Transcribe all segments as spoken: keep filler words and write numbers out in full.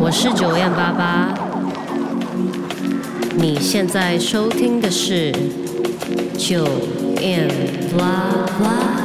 我是九 M 八八，你现在收听的是九 M 八八。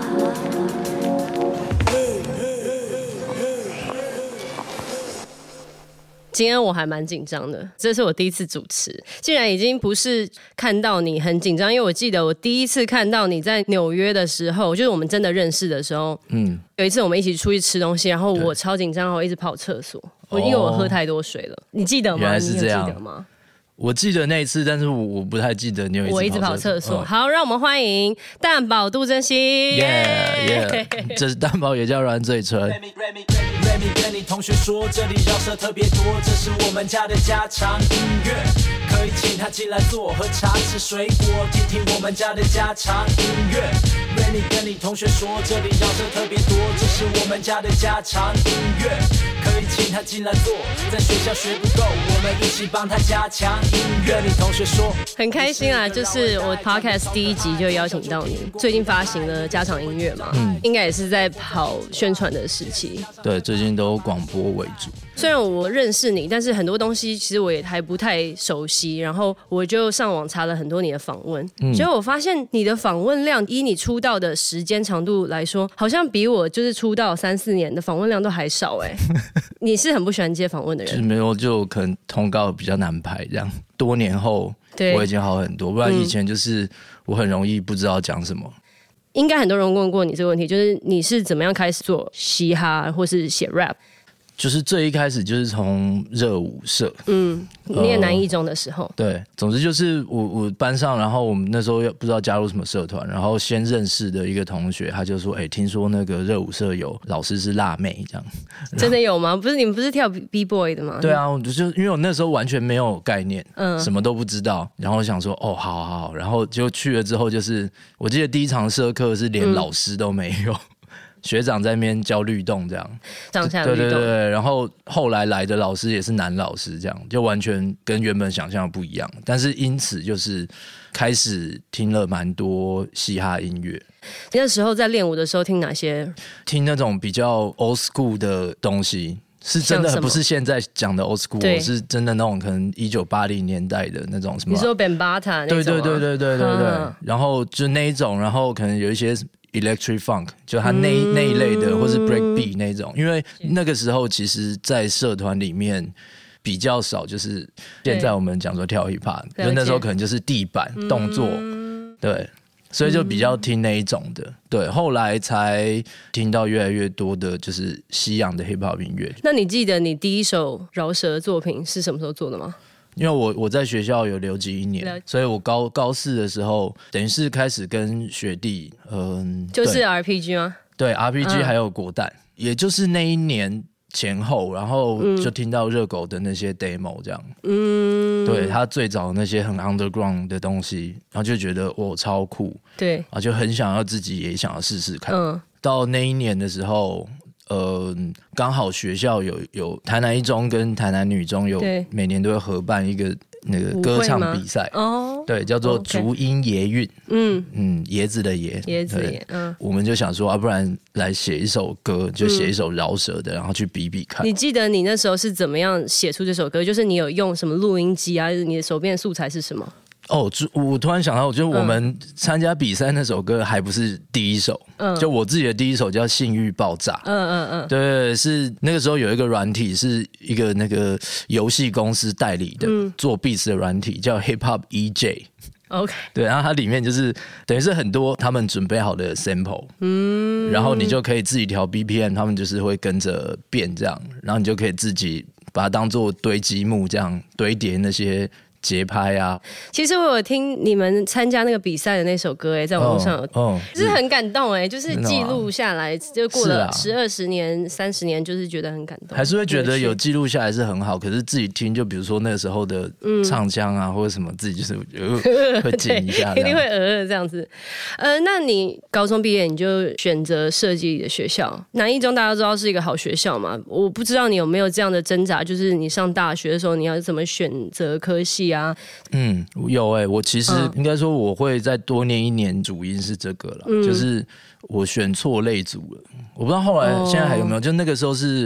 今天我还蛮紧张的，这是我第一次主持，竟然已经不是看到你很紧张，因为我记得我第一次看到你在纽约的时候，就是我们真的认识的时候，嗯，有一次我们一起出去吃东西，然后我超紧张，我一直跑厕所，我因为我喝太多水了，你记得吗？ 原来是这样， 你有记得吗？ 我记得那一次，但是 我, 我不太记得你有一次跑厕所。 我一直跑厕所。嗯、好，让我们欢迎蛋堡杜真心。 耶耶，这是蛋堡也叫软嘴唇。Remy 跟你同学说，这里饶舌特别多，这是我们家的家常音乐，可以请他进来坐，喝茶吃水果，听听我们家的家常音乐。Remy 跟你同学说，这里饶舌特别多，这是我们家的家常音乐，可以请他进来坐，在学校学不够，我们一起帮他加强音乐。你同学说很开心啊，就是我 podcast 第一集就邀请到你，最近发行了家常音乐嘛，嗯，应该也是在跑宣传的时期。 对，最近都广播为主。 虽然我认识你，但是很多东西其实我也还不太熟悉，然后我就上网查了很多你的访问，嗯，结果我发现你的访问量依你出道的时间长度来说，好像比我就是出道三四年的访问量都还少哎、欸。你是很不喜欢接访问的人？ 就是没有，就可能通告比较难排这样。多年后我已经好很多，不然以前就是我很容易不知道讲什么。嗯， 应该很多人问过你这个问题，就是你是怎么样开始做嘻哈或是写 rap？ 就是最一开始就是从热舞社，嗯， 你念南一中的时候， 呃、对，总之就是我我班上，然后我们那时候不知道加入什么社团，然后先认识的一个同学，他就说，哎、欸，听说那个热舞社有老师是辣妹这样， 真的有吗？不是你们不是跳 B boy 的吗？ 对啊，我就因为我那时候完全没有概念，嗯，什么都不知道，然后想说，哦，好好好，然后就去了之后，就是我记得第一堂社课是连老师都没有。嗯，学长在那边教律动这样， 上下律动， 对对对，然后后来来的老师也是男老师，这样就完全跟原本想象的不一样。但是因此就是开始听了蛮多嘻哈音乐。 你那时候在练舞的时候听哪些？ 听那种比较 old school 的东西。是真的不是现在讲的 old school， 是真的那种可能一九八零年代的那种什么。 你说 Bambaataa 那种、啊？对对对对对对对、嗯。然后就那一种，然后可能有一些 electric funk， 就他那、嗯、那一类的，或是 breakbeat 那种。因为那个时候其实，在社团里面比较少，就是现在我们讲说跳 hip hop， 就那时候可能就是地板动作，嗯、对。所以就比较听那一种的，嗯、对，后来才听到越来越多的就是西洋的 hip hop 音乐。 那你记得你第一首饶舌作品是什么时候做的吗？ 因为我我在学校有留级一年，所以我高高四的时候，等于是开始跟学弟，嗯、呃， 就是 R P G 吗？ 对 ，R P G 还有果蛋，嗯、也就是那一年前后，然后就听到热狗的那些 demo 这样，嗯，对他最早那些很 underground 的东西，然后就觉得我超酷， 对， 然后就很想要自己也想要试试看。嗯，到那一年的时候，呃，刚好学校有有台南一中跟台南女中有每年都会合办一个那个歌唱比赛，哦，对，叫做竹音爷韵，嗯嗯，椰子的椰， 椰子椰，嗯， 我们就想说啊，不然来写一首歌，就写一首饶舌的，嗯、然后去比比看。 你记得你那时候是怎么样写出这首歌？就是你有用什么录音机啊？你的手边的素材是什么？ 哦，我突然想到，就是我们参加比赛那首歌还不是第一首，嗯，就我自己的第一首叫《性欲爆炸》，嗯嗯嗯，对，是那个时候有一个软体，是一个那个游戏公司代理的、嗯、做 beats 的软体，叫 Hip Hop E J。OK， 对，然后它里面就是等于是很多他们准备好的 sample， 嗯，然后你就可以自己调 B P M， 他们就是会跟着变这样，然后你就可以自己把它当做堆积木这样堆叠那些节拍啊。 其实我有听你们参加那个比赛的那首歌，哎，在网络上有，哦，就是很感动，哎，就是记录下来，就过了十二十年、三十年，就是觉得很感动。 还是会觉得有记录下来是很好，可是自己听，就比如说那个时候的唱腔啊，嗯、或者什么，自己就是会紧一下， 一定会呃这样子。呃，那你高中毕业你就选择设计的学校，南一中大家都知道是一个好学校嘛，我不知道你有没有这样的挣扎，就是你上大学的时候，你要怎么选择科系？ 嗯，有哎、欸，我其实应该说我会再多念一年，主因是这个了、嗯，就是我选错类组了。我不知道后来现在还有没有，就那个时候是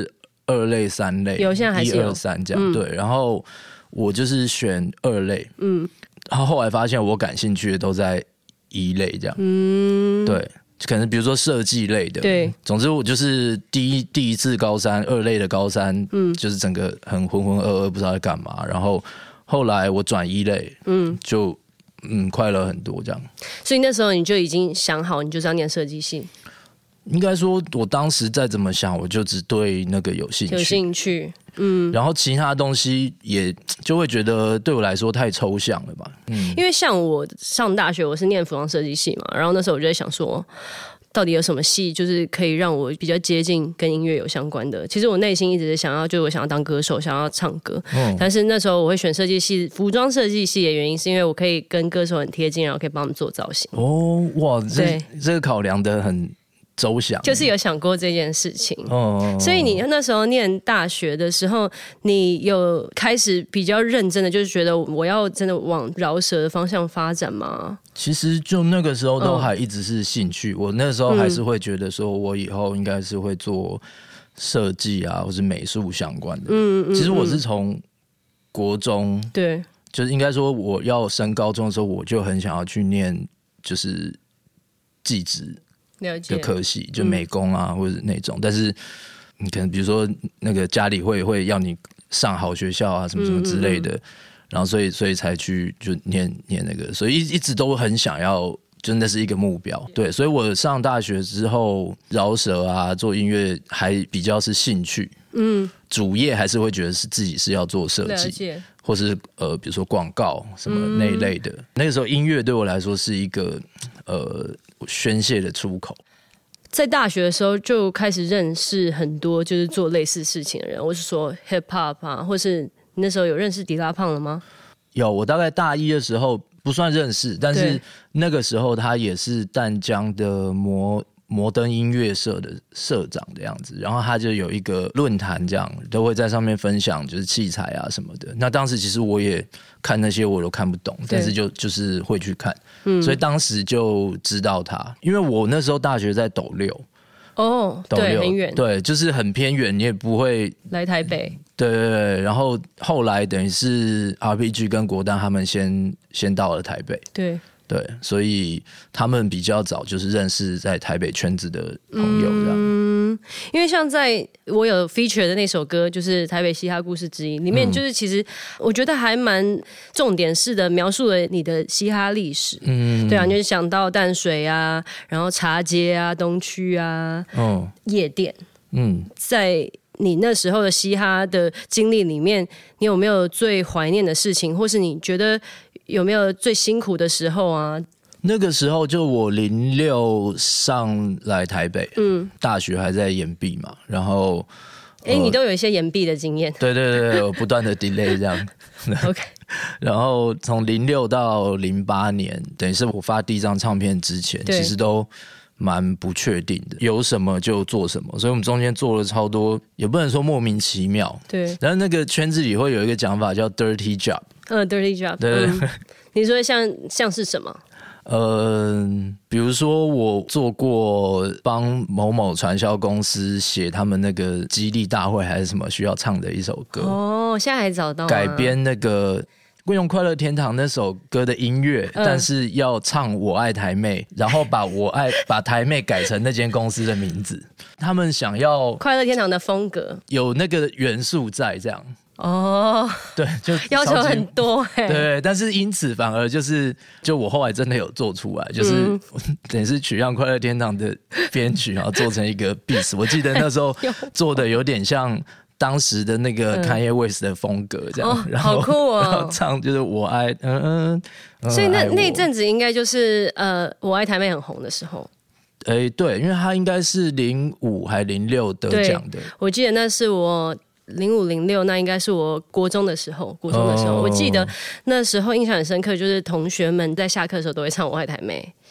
二类、三类， 有现在还是有一二三这样、嗯、对。然后我就是选二类，嗯，然后后来发现我感兴趣的都在一类这样，嗯，对。可能比如说设计类的， 对， 总之我就是第一第一次高三二类的高三，嗯，就是整个很浑浑噩噩，不知道在干嘛。然后后来我转一类，嗯，就嗯快乐很多这样。 所以那时候你就已经想好，你就是要念设计系。 应该说，我当时再怎么想，我就只对那个有兴趣， 有兴趣，嗯， 然后其他东西也就会觉得对我来说太抽象了吧，嗯， 因为像我上大学，我是念服装设计系嘛，然后那时候我就在想说，到底有什么系就是可以让我比较接近跟音乐有相关的？其实我内心一直想要，就是我想要当歌手，想要唱歌，嗯，但是那时候我会选设计系，服装设计系的原因是因为我可以跟歌手很贴近，然后可以帮他们做造型。 哦，哇，这这个考量的很周详， 就是有想过这件事情。哦，所以你那时候念大学的时候，你有开始比较认真的，就是觉得我要真的往饶舌的方向发展吗？ 其实就那个时候都还一直是兴趣，哦，我那时候还是会觉得说我以后应该是会做设计啊，或是美术相关的。嗯嗯嗯。其实我是从国中，对，就是应该说我要升高中的时候，我就很想要去念就是技职的科系，就美工啊，嗯，或者那种，但是你可能比如说那个家里会会要你上好学校啊，什么什么之类的，嗯嗯嗯，然后所以所以才去就念念那个，所以一一直都很想要，真的是一个目标。对，所以我上大学之后，饶舌啊，做音乐还比较是兴趣，嗯，主业还是会觉得是自己是要做设计，或是呃，比如说广告什么那一类的，嗯。那个时候音乐对我来说是一个呃。宣泄的出口。 在大学的时候就开始认识很多就是做类似事情的人，我是说 hip hop 啊，或是你那时候有认识迪拉胖了吗？ 有，我大概大一的时候不算认识，但是那个时候他也是淡江的摩摩登音乐社的社长的样子，然后他就有一个论坛，这样都会在上面分享就是器材啊什么的。那当时其实我也看那些我都看不懂，但是就就是会去看，嗯，所以当时就知道他，因为我那时候大学在斗六。 哦，对，很远， 对，就是很偏远，你也不会来台北。 对对对，然后后来等于是 R P G 跟国丹他们先先到了台北， 对对，所以他们比较早就是认识在台北圈子的朋友这样。 嗯，因为像在我有 feature 的那首歌，就是《台北嘻哈故事之一》里面，就是其实我觉得还蛮重点式的描述了你的嘻哈历史。嗯，对啊，就是想到淡水啊，然后茶街啊、东区啊，哦，夜店。嗯，在你那时候的嘻哈的经历里面，你有没有最怀念的事情，或是你觉得有没有最辛苦的时候啊？ 那个时候就我零六上来台北，嗯，大学还在延毕嘛，然后， 哎、欸，你都有一些延毕的经验， 对对对，我不断的 delay 这样 ，OK， 然后从零六到零八年，等于是我发第一张唱片之前，其实都蛮不确定的，有什么就做什么，所以我们中间做了超多，也不能说莫名其妙，对。然后那个圈子里会有一个讲法叫 dirty job， 嗯 ，dirty job， 对、嗯。你说像像是什么？ 呃，比如说我做过帮某某传销公司写他们那个激励大会还是什么需要唱的一首歌， 哦，现在还找到吗？ 改编那个用快乐天堂那首歌的音乐、嗯、但是要唱我爱台妹，然后把我爱把台妹改成那间公司的名字，他们想要快乐天堂的风格有那个元素在这样。 哦， 对，就要求很多哎、欸， 对，但是因此反而就是，就我后来真的有做出来，就是、嗯、等于是取样快乐天堂的编曲，然后做成一个 beat。我记得那时候做的有点像当时的那个 Kanye West 的风格这样， 嗯、 然后好酷哦， 然后唱就是我爱，嗯嗯， 嗯所以那那一阵子应该就是呃，我爱台妹很红的时候。 哎、欸，对，因为他应该是零五还零六得奖的， 我记得那是我。零五零六那应该是我国中的时候，国中的时候， oh. 我记得那时候印象很深刻，就是同学们在下课的时候都会唱《我爱台妹》，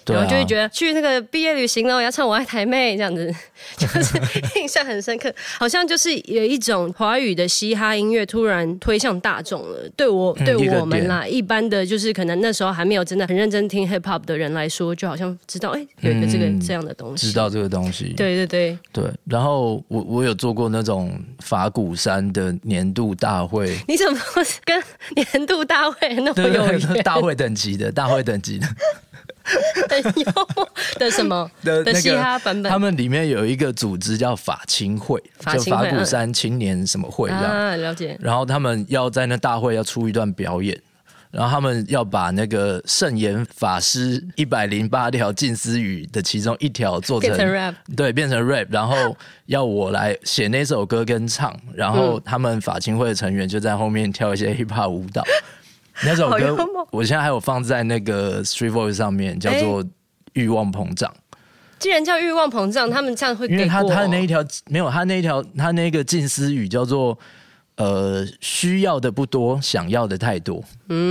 然后就会觉得去那个毕业旅行了，我要唱《我爱台妹》这样子，就是印象很深刻。好像就是有一种华语的嘻哈音乐突然推向大众了。对我、嗯、对我们啦，一般的就是可能那时候还没有真的很认真听 hip hop 的人来说，就好像知道哎、欸、有一个这个、嗯、这样的东西， 知道这个东西。 对对对对。然后我我有做过那种法鼓山的年度大会。 你怎么跟年度大会那么有缘？ 大会等级的，大会等级的。 很幽默的什么 的, 的嘻哈版本， 他们里面有一个组织叫法青会，就法鼓山青年什么会这样、 啊、了解。 然后他们要在那大会要出一段表演，然后他们要把那个圣严法师一百零八条禁思语的其中一条做成， 变成 rap， 对，变成 rap， 然后要我来写那首歌跟唱，然后他们法青会的成员就在后面跳一些 hip hop 舞蹈。那首歌我现在还有放在那个 Street Voice 上面，叫做《欲望膨胀》。 既然叫欲望膨胀，他们这样会给过、哦、因为他他那一条没有，他那一条他那个禁思语叫做呃需要的不多，想要的太多。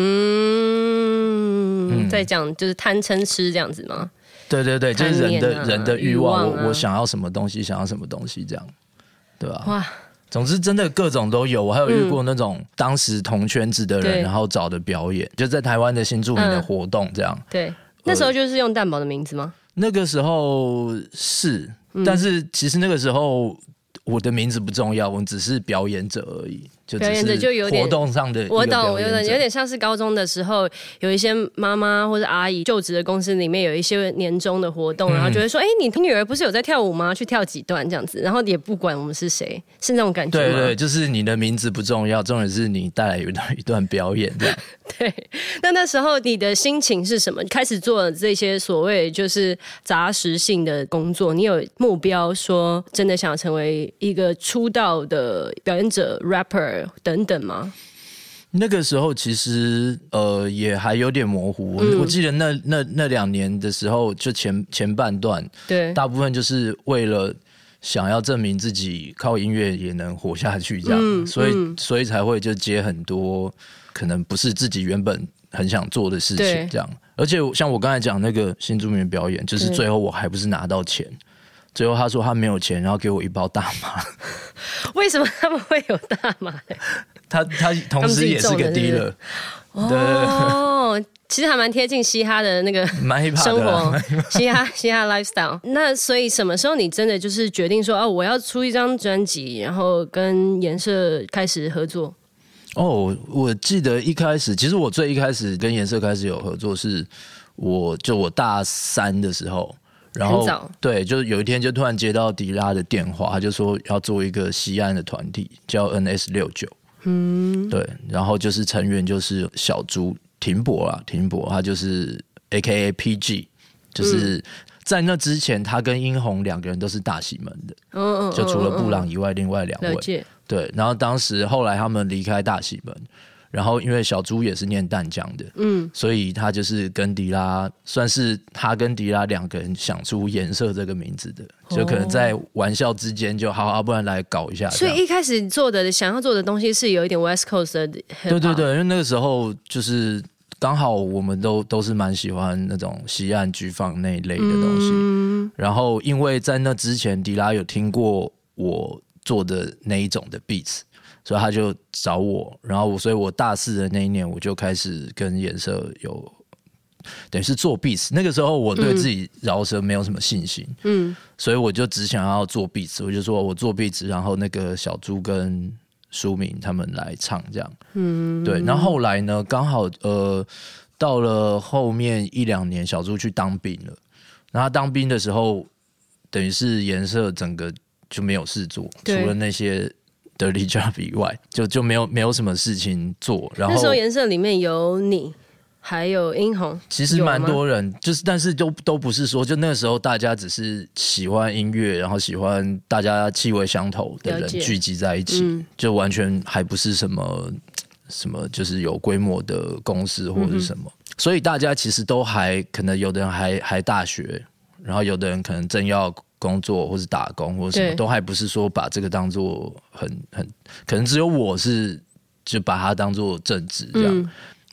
嗯，在讲就是贪嗔痴这样子吗？ 对对对，就是人的、啊、人的欲望， 欲望、啊、 我我想要什么东西，想要什么东西这样，对吧、啊？ 哇。 总之真的各种都有，我还有遇过那种当时同圈子的人、嗯、然后找的表演，就在台湾的新著名的活动这样、 嗯、对，那时候就是用蛋堡的名字吗？ 那个时候是、嗯、但是其实那个时候我的名字不重要，我只是表演者而已，就只是活动上的一个表演者。我懂， 有点有点像是高中的时候，有一些妈妈或者阿姨就职的公司里面有一些年终的活动，嗯、然后就会说：“哎，你女儿不是有在跳舞吗？去跳几段这样子。”然后也不管我们是谁，是那种感觉吗？ 对对，就是你的名字不重要，重点是你带来一段一段表演这样。 对，那那时候你的心情是什么？开始做这些所谓就是杂食性的工作，你有目标说真的想要成为一个出道的表演者 rapper 等等吗？ 那个时候其实呃也还有点模糊、嗯、我记得那那那两年的时候，就前前半段， 对，大部分就是为了想要证明自己靠音乐也能活下去这样、嗯、所以、嗯、所以才会就接很多可能不是自己原本很想做的事情这样。而且像我刚才讲那个新著名的表演，就是最后我还不是拿到钱，最后他说他没有钱，然后给我一包大麻。 为什么他们会有大麻？ 他他同时也是个 dealer。 哦，其实还蛮贴近嘻哈的那个生活，嘻哈嘻哈 lifestyle。那所以什么时候你真的就是决定说，哦，我要出一张专辑，然后跟颜色开始合作？ 哦，我记得一开始，其实我最一开始跟颜色开始有合作是，我就我大三的时候。然后对，就有一天就突然接到迪拉的电话，他就说要做一个西岸的团体叫 N S 六九， 嗯，对，然后就是成员就是小猪停泊啦，停泊他就是 A K A P G， 就是在那之前他跟殷红两个人都是大喜门的，嗯嗯，就除了布朗以外，另外两位，对，然后当时后来他们离开大喜门。然后因为小猪也是念淡江的，嗯，所以他就是跟迪拉算是他跟迪拉两个人想出颜色这个名字的，哦、就可能在玩笑之间就好好，不然来搞一下。 所以一开始做的想要做的东西是有一点 West Coast 的 hip-hop， 对对对，因为那个时候就是刚好我们都都是蛮喜欢那种西岸 G-Funk 那一类的东西，嗯、然后因为在那之前迪拉有听过我做的那一种的 beats。所以他就找我，然后我，所以我大四的那一年，我就开始跟颜色有，等于是做 beats。那个时候我对自己饶舌没有什么信心，嗯，所以我就只想要做 beats， 我就说我做 beats， 然后那个小猪跟舒明他们来唱这样，嗯，对。然后后来呢，刚好呃到了后面一两年，小猪去当兵了，然后他当兵的时候，等于是颜色整个就没有事做，除了那些。dirty job 以外，就就没有没有什么事情做。然后那时候颜色里面有你，还有殷红， 其实蛮多人，就是但是都都不是说，就那个时候大家只是喜欢音乐，然后喜欢大家气味相投的人聚集在一起，嗯、就完全还不是什么什么，就是有规模的公司或者是什么，嗯、所以大家其实都还可能有的人还还大学，然后有的人可能正要。工作或是打工或者什么都还不是说把这个当作很很可能只有我是就把它当作正职这样，嗯、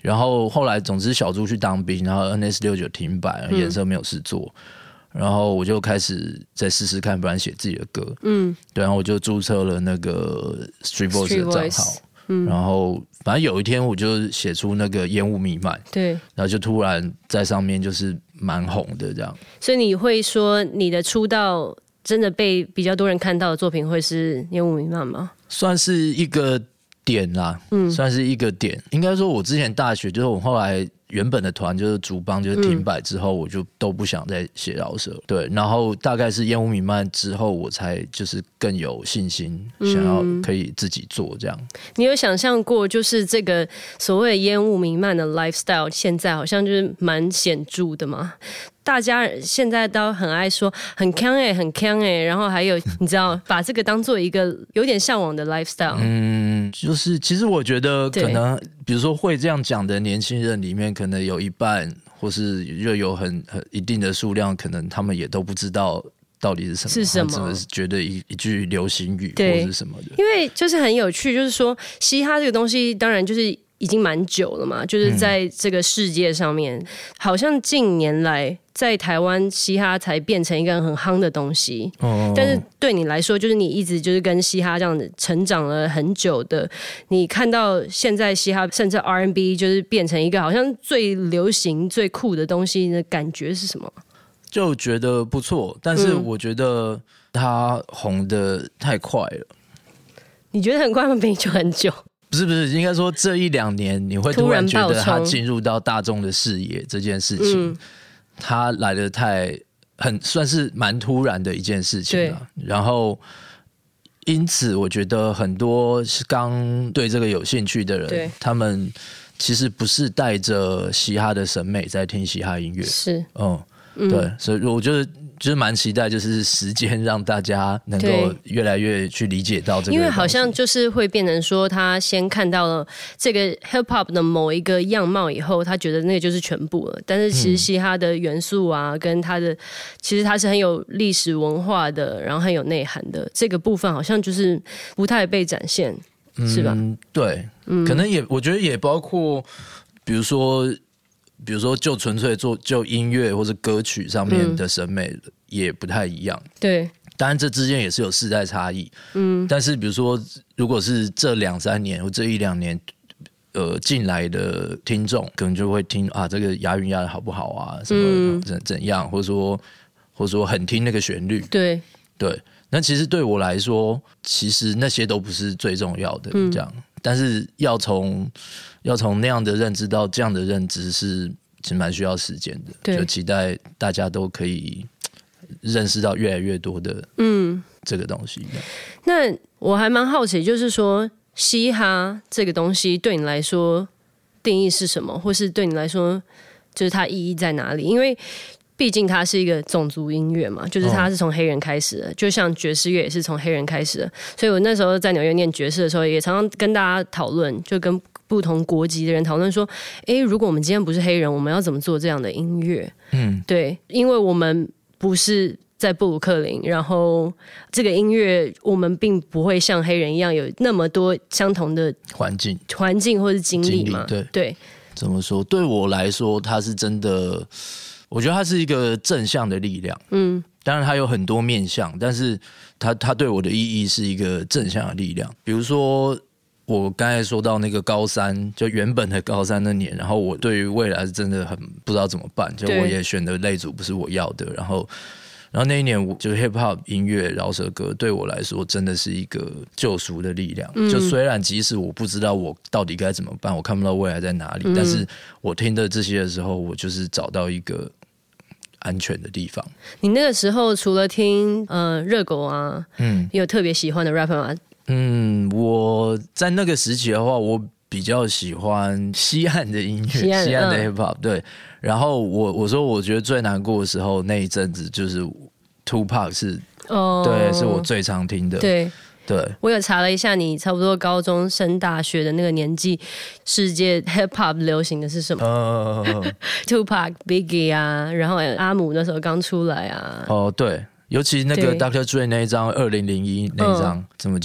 然后后来总之小猪去当兵，然后 N S 六十九 停摆，颜色没有事做。嗯，然后我就开始再试试看，不然写自己的歌。嗯，对，然后我就注册了那个 Street Voice 的账号。嗯，然后反正有一天我就写出那个烟雾弥漫， 对， 然后就突然在上面就是蛮红的这样。 所以你会说你的出道真的被比较多人看到的作品会是烟雾弥漫吗？ 算是一个点啦，嗯，算是一个点。应该说我之前大学就是我后来原本的团就是主帮就是停摆之后，我就都不想再写饶舌，对，然后大概是烟雾弥漫之后，我才就是更有信心想要可以自己做这样。嗯， 你有想象过就是这个所谓烟雾弥漫的 lifestyle 现在好像就是蛮显著的吗？大家现在都很爱说很强哎、欸，很强哎、欸，然后还有你知道把这个当做一个有点向往的 lifestyle。 嗯，就是其实我觉得可能，比如说会这样讲的年轻人里面，可能有一半或是就有很很一定的数量，可能他们也都不知道到底是什么， 是什么？ 只是觉得一一句流行语或是什么的。 因为就是很有趣，就是说嘻哈这个东西，当然就是已经蛮久了嘛，就是在这个世界上面，嗯，好像近年来在台湾嘻哈才变成一个很夯的东西。哦，但是对你来说，就是你一直就是跟嘻哈这样子成长了很久的，你看到现在嘻哈甚至 R and B 就是变成一个好像最流行最酷的东西的感觉是什么？ 就觉得不错，但是我觉得它红得太快了。 嗯，你觉得很快吗？比就很久。 不是不是，应该说这一两年你会突然觉得他进入到大众的视野这件事情，他、嗯、来得太很算是蛮突然的一件事情了。然后因此我觉得很多刚对这个有兴趣的人，他们其实不是带着嘻哈的审美在听嘻哈音乐， 是嗯。嗯，对，所以我觉得就是蛮期待，就是时间让大家能够越来越去理解到这个， 因为好像就是会变成说，他先看到了这个 hip hop 的某一个样貌以后，他觉得那个就是全部了。但是其实嘻哈的元素啊，嗯、跟他的其实它是很有历史文化的，然后很有内涵的这个部分，好像就是不太被展现，嗯、是吧？ 对，嗯、可能也我觉得也包括，比如说。比如说，就纯粹做就音乐或者歌曲上面的审美也不太一样。嗯、对，当然这之间也是有世代差异。嗯，但是比如说，如果是这两三年或这一两年，呃，进来的听众可能就会听啊，这个押韵押的好不好啊，什么怎怎样，或者说或者说很听那个旋律。 对对，那其实对我来说，其实那些都不是最重要的，这样。嗯、但是要从要从那样的认知到这样的认知是其实蛮需要时间的，就期待大家都可以认识到越来越多的嗯这个东西。 那我还蛮好奇，就是说嘻哈这个东西对你来说定义是什么，或是对你来说就是它意义在哪里？因为毕竟它是一个种族音乐嘛，就是它是从黑人开始的，哦、就像爵士乐也是从黑人开始的。所以我那时候在纽约念爵士的时候，也常常跟大家讨论，就跟不同国籍的人讨论说，诶，如果我们今天不是黑人，我们要怎么做这样的音乐？嗯，对，因为我们不是在布鲁克林，然后这个音乐我们并不会像黑人一样有那么多相同的环境、 环境或是经历嘛。 对对， 怎么说？对我来说，它是真的。我觉得它是一个正向的力量，嗯，当然它有很多面向，但是它它对我的意义是一个正向的力量。比如说我刚才说到那个高三，就原本的高三那年，然后我对于未来是真的很不知道怎么办，就我也选的类组不是我要的，然后然后那一年我就 hip hop 音乐饶舌歌对我来说真的是一个救赎的力量。嗯、就虽然即使我不知道我到底该怎么办，我看不到未来在哪里，嗯、但是我听的这些的时候，我就是找到一个安全的地方。 你那个时候除了听呃热狗啊，嗯，你有特别喜欢的 rapper 吗？ 嗯，我在那个时期的话，我比较喜欢西岸的音乐，西岸 的, 西岸的 hip hop，嗯、对。然后我我说我觉得最难过的时候那一阵子就是 Tupac 是，哦，对，是我最常听的， 对。 对， 我有查了一下，你差不多高中升大学的那个年纪，世界 hip hop 流行的是什么？哦、uh, ，Tupac、Biggie 啊，然后阿姆那时候刚出来啊。 哦，对，尤其那个 doctor Dre 那一张二零零一那一张，嗯、怎么讲？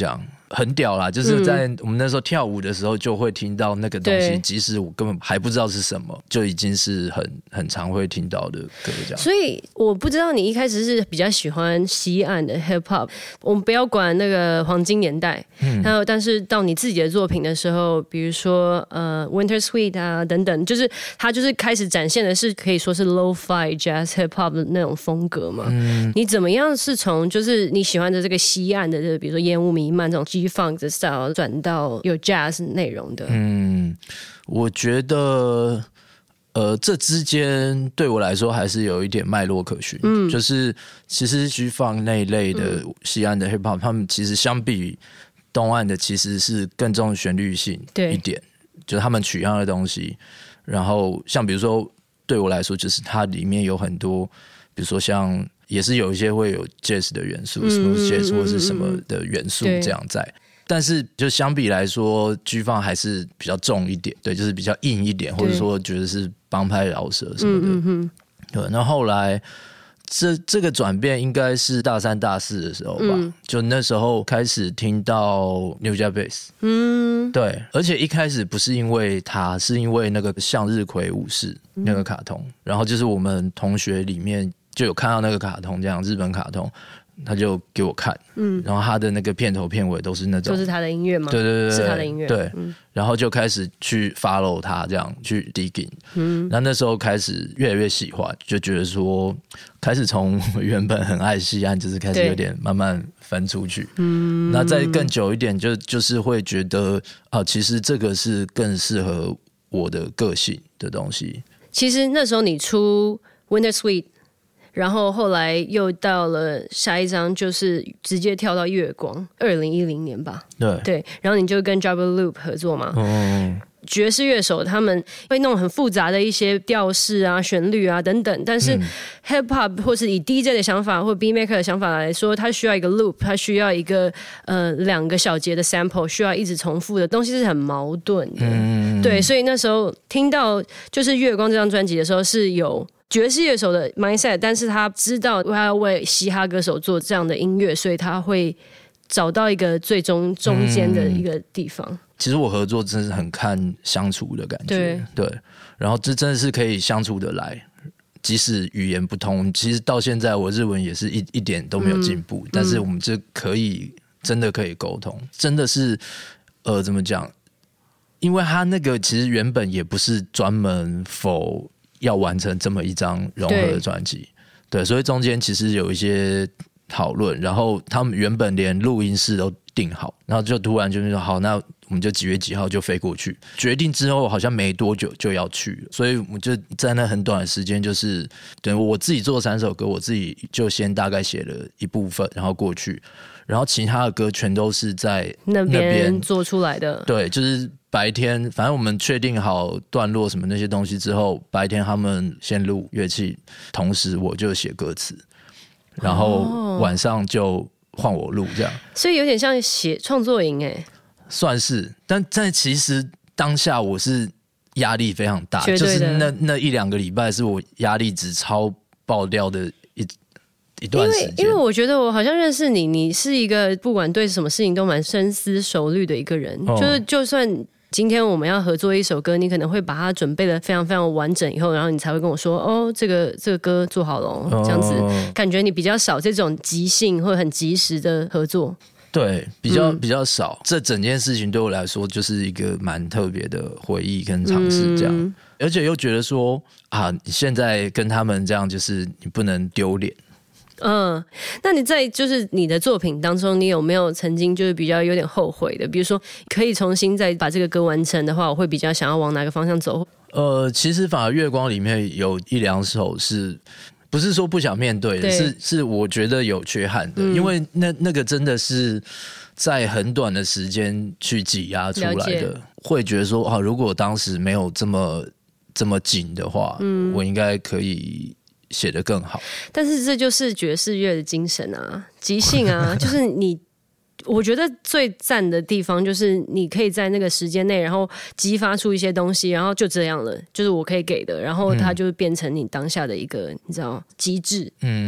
很屌啦，就是在我们那时候跳舞的时候就会听到那个东西，即使我根本还不知道是什么，就已经是很很常会听到的歌这样。 所以我不知道你一开始是比较喜欢西岸的 hip hop， 我们不要管那个黄金年代，嗯，还有但是到你自己的作品的时候，比如说呃 Winter Sweet 啊等等，就是它就是开始展现的是可以说是 lo-fi jazz hip hop 的那种风格嘛。嗯，你怎么样是从就是你喜欢的这个西岸的，比如说烟雾弥漫这种G-Funk 的 style 转到有 jazz 内容的？嗯， 我觉得呃，这之间对我来说还是有一点脉络可循。嗯，就是其实 G-Funk 那一类的西岸的 hip hop， 他们其实相比东岸的其实是更重旋律性一点，就是他们取样的东西。然后像比如说对我来说，就是它里面有很多，比如说像也是有一些会有 jazz 的元素， smooth jazz 或是什么的元素这样在。但是就相比来说 G-Funk 还是比较重一点，对，就是比较硬一点，或者说觉得是帮派饶舌什么的。嗯嗯，对，那后来这这个转变应该是大三大四的时候吧，嗯，就那时候开始听到 New Jack Bass， 嗯，对，而且一开始不是因为他，是因为那个向日葵武士那个卡通，嗯，然后就是我们同学里面就有看到那个卡通，这样日本卡通。他就给我看，嗯，然后他的那个片头片尾都是那种， 都是他的音乐吗？ 对对对， 是他的音乐， 对，嗯，然后就开始去 follow 他，这样去 digging，嗯，那那时候开始越来越喜欢，就觉得说，开始从原本很爱西岸，就是开始有点慢慢分出去，嗯，那再更久一点就，就就是会觉得啊，其实这个是更适合我的个性的东西。 其实那时候你出 Winter Sweet。然后后来又到了下一张，就是直接跳到月光，二零一零年吧。 对对，然后你就跟 Jabba Loop 合作嘛。嗯，爵士乐手他们会弄很复杂的一些调式啊、旋律啊等等，但是 hip hop 或是以 D J 的想法或 B maker 的想法来说，它需要一个 loop， 它需要一个呃两个小节的 sample， 需要一直重复的东西是很矛盾的。嗯，对，所以那时候听到就是《月光》这张专辑的时候是有爵士乐手的 mindset， 但是他知道他要为嘻哈歌手做这样的音乐，所以他会找到一个最终中间的一个地方。嗯， 其实我合作真的是很看相处的感觉， 对， 对，然后这真的是可以相处的来，即使语言不通，其实到现在我日文也是一一点都没有进步，嗯，但是我们这可以真的可以沟通，真的是呃怎么讲？因为他那个其实原本也不是专门 for 要完成这么一张融合的专辑，对，所以中间其实有一些讨论，然后他们原本连录音室都定好，然后就突然就是说好，那我们就几月几号就飞过去。决定之后好像没多久就要去了，所以我就在那很短的时间，就是等于我自己做三首歌，我自己就先大概写了一部分，然后过去，然后其他的歌全都是在那边做出来的。 对，就是白天，反正我们确定好段落什么那些东西之后，白天他们先录乐器，同时我就写歌词，然后晚上就换我录这样， 所以有点像写创作营哎， 算是。但但其实当下我是压力非常大，就是那那一两个礼拜是我压力值超爆掉的一一段时间。 因为因为我觉得我好像认识你，你是一个不管对什么事情都蛮深思熟虑的一个人，哦，就是就算今天我们要合作一首歌，你可能会把它准备的非常非常完整以后，然后你才会跟我说哦，这个这个歌做好了，哦，这样子，感觉你比较少这种即兴或很即时的合作。 对，比较、嗯、比较少。这整件事情对我来说就是一个蛮特别的回忆跟尝试，这样、嗯，而且又觉得说啊，你现在跟他们这样，就是你不能丢脸。 嗯，那你在就是你的作品当中，你有没有曾经就是比较有点后悔的？比如说，可以重新再把这个歌完成的话，我会比较想要往哪个方向走？ 呃，其实反而月光里面有一两首是不是说不想面对的，是是我觉得有缺憾的，嗯、因为那那个真的是在很短的时间去挤压出来的，会觉得说啊，如果当时没有这么这么紧的话，嗯，我应该可以写得更好。 但是这就是爵士乐的精神啊，即兴啊，就是你。我觉得最赞的地方就是你可以在那个时间内，然后激发出一些东西，然后就这样了，就是我可以给的，然后它就变成你当下的一个你知道机制。嗯，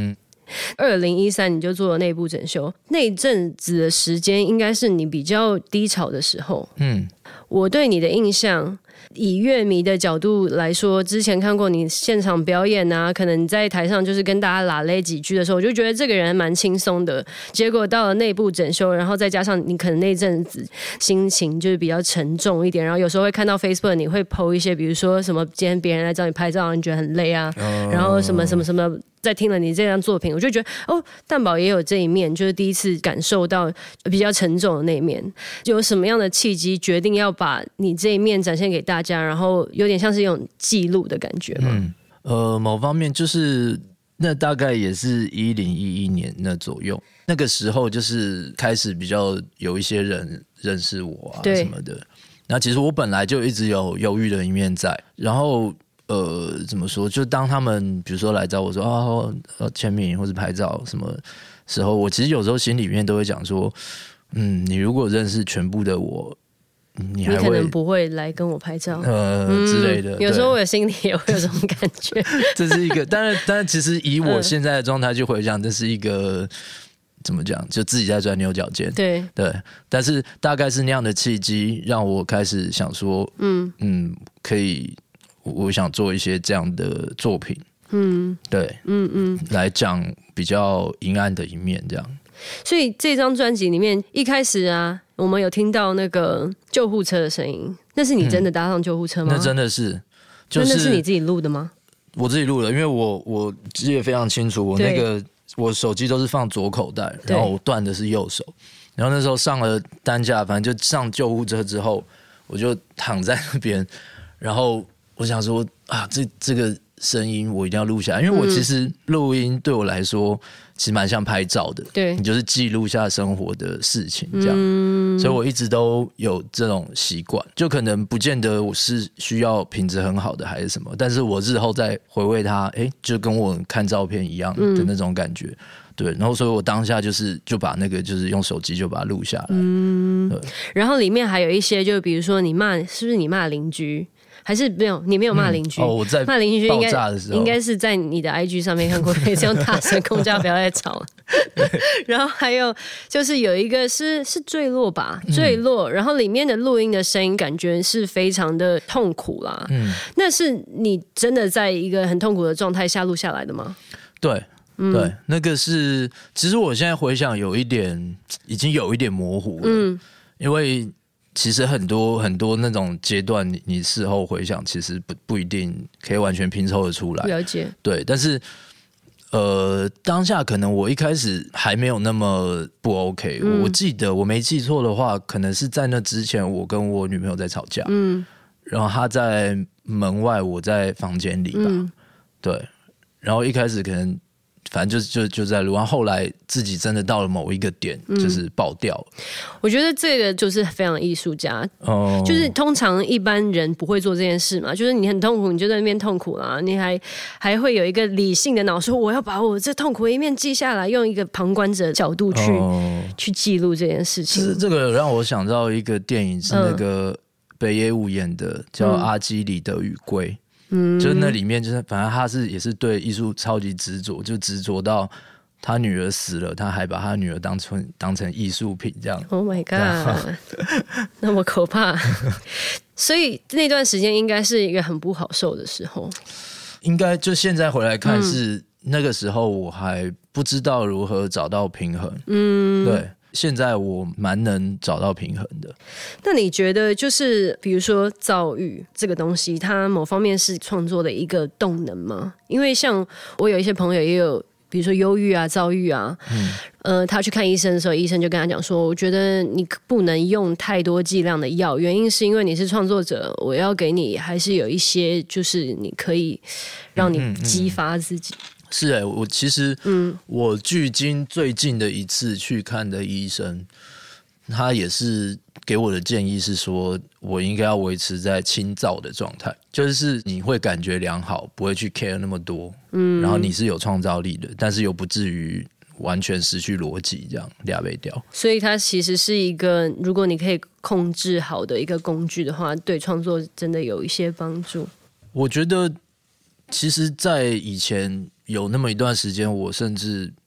二零一三你就做了内部整修，那一阵子的时间应该是你比较低潮的时候。嗯，我对你的印象，以乐迷的角度来说，之前看过你现场表演啊，可能你在台上就是跟大家拉勒几句的时候，我就觉得这个人蛮轻松的。结果到了内部整修，然后再加上你可能那阵子心情就是比较沉重一点，然后有时候会看到 Facebook 你会 po 一些，比如说什么今天别人来找你拍照，你觉得很累啊，哦、然后什么什么什么。在听了你这张作品，我就觉得哦，蛋堡也有这一面，就是第一次感受到比较沉重的那一面。有什么样的契机决定要把你这一面展现给大家，然后有点像是一种记录的感觉吗？嗯， 呃，某方面就是那大概也是一零一一年那左右，那个时候就是开始比较有一些人认识我啊什么的。那其实我本来就一直有忧郁的一面在，然后。呃，怎么说？就当他们比如说来找我说哦，签名或是拍照什么时候，我其实有时候心里面都会讲说，嗯，你如果认识全部的我，你还会你可能不会来跟我拍照， 呃、嗯、之类的。 有时候我心里也会有这种感觉。 这是一个，但是但是其实以我现在的状态去回想，这是一个怎么讲？就自己在钻牛角尖。 对对，但是大概是那样的契机，让我开始想说，嗯嗯，可以。我想做一些这样的作品，嗯，对，嗯嗯，来讲比较阴暗的一面，这样。 所以这张专辑里面一开始啊，我们有听到那个救护车的声音，那是你真的搭上救护车吗？ 嗯、那真的是，就是、 那是你自己录的吗？ 我自己录的，因为我我记得非常清楚，我那个我手机都是放左口袋，然后我断的是右手，然后那时候上了担架，反正就上救护车之后，我就躺在那边，然后。我想说啊，这这个声音我一定要录下来，因为我其实录音对我来说其实蛮像拍照的， 对， 你就是记录下生活的事情这样，嗯、所以我一直都有这种习惯，就可能不见得我是需要品质很好的还是什么，但是我日后再回味它，哎，就跟我看照片一样的那种感觉。嗯对，然后所以我当下就是就把那个就是用手机就把它录下来，嗯， 然后里面还有一些，就比如说你骂，是不是你骂邻居？还是没有，你没有骂邻居、 嗯、哦，我在骂邻居爆炸的时候， 应该是在你的 I G 上面看过，可以这样大声公家不要再吵了。然后还有就是有一个是是坠落吧，坠落，嗯、然后里面的录音的声音感觉是非常的痛苦啦。嗯，那是你真的在一个很痛苦的状态下录下来的吗？ 对。嗯、对，那个是，其实我现在回想有一点，已经有一点模糊了，嗯，因为其实很多很多那种阶段你，你事后回想，其实不不一定可以完全拼凑得出来， 了解， 对，但是呃，当下可能我一开始还没有那么不 OK，、嗯、我记得我没记错的话，可能是在那之前，我跟我女朋友在吵架，嗯，然后她在门外，我在房间里吧，嗯、对，然后一开始可能。反正就就就在录，然后后来自己真的到了某一个点，嗯、就是爆掉了。 我觉得这个就是非常艺术家，哦，就是通常一般人不会做这件事嘛，就是你很痛苦，你就在那边痛苦啦，你还还会有一个理性的脑说，我要把我这痛苦的一面记下来，用一个旁观者的角度去、哦、去记录这件事情。 是这个让我想到一个电影，是那个北野武演的，叫《阿基里德与龟》。嗯，就是那里面就是，反正他是也是对艺术超级执着，就执着到他女儿死了，他还把他女儿当成当成艺术品这样。 Oh my god， 那么可怕！所以那段时间应该是一个很不好受的时候。 应该就现在回来看是、嗯、那个时候我还不知道如何找到平衡。嗯，对。现在我蛮能找到平衡的。 那你觉得就是比如说躁郁这个东西，它某方面是创作的一个动能吗？因为像我有一些朋友也有比如说忧郁啊躁郁啊、嗯、呃，他去看医生的时候，医生就跟他讲说，我觉得你不能用太多剂量的药，原因是因为你是创作者，我要给你还是有一些就是你可以让你激发自己。嗯嗯嗯是哎、欸，我其实，嗯，我距今最近的一次去看的医生，他也是给我的建议是说，我应该要维持在轻躁的状态，就是你会感觉良好，不会去 care 那么多，嗯，然后你是有创造力的，但是又不至于完全失去逻辑，这样俩背掉。 所以它其实是一个，如果你可以控制好的一个工具的话，对创作真的有一些帮助。 我觉得，其实，在以前。有那么一段时间，我甚至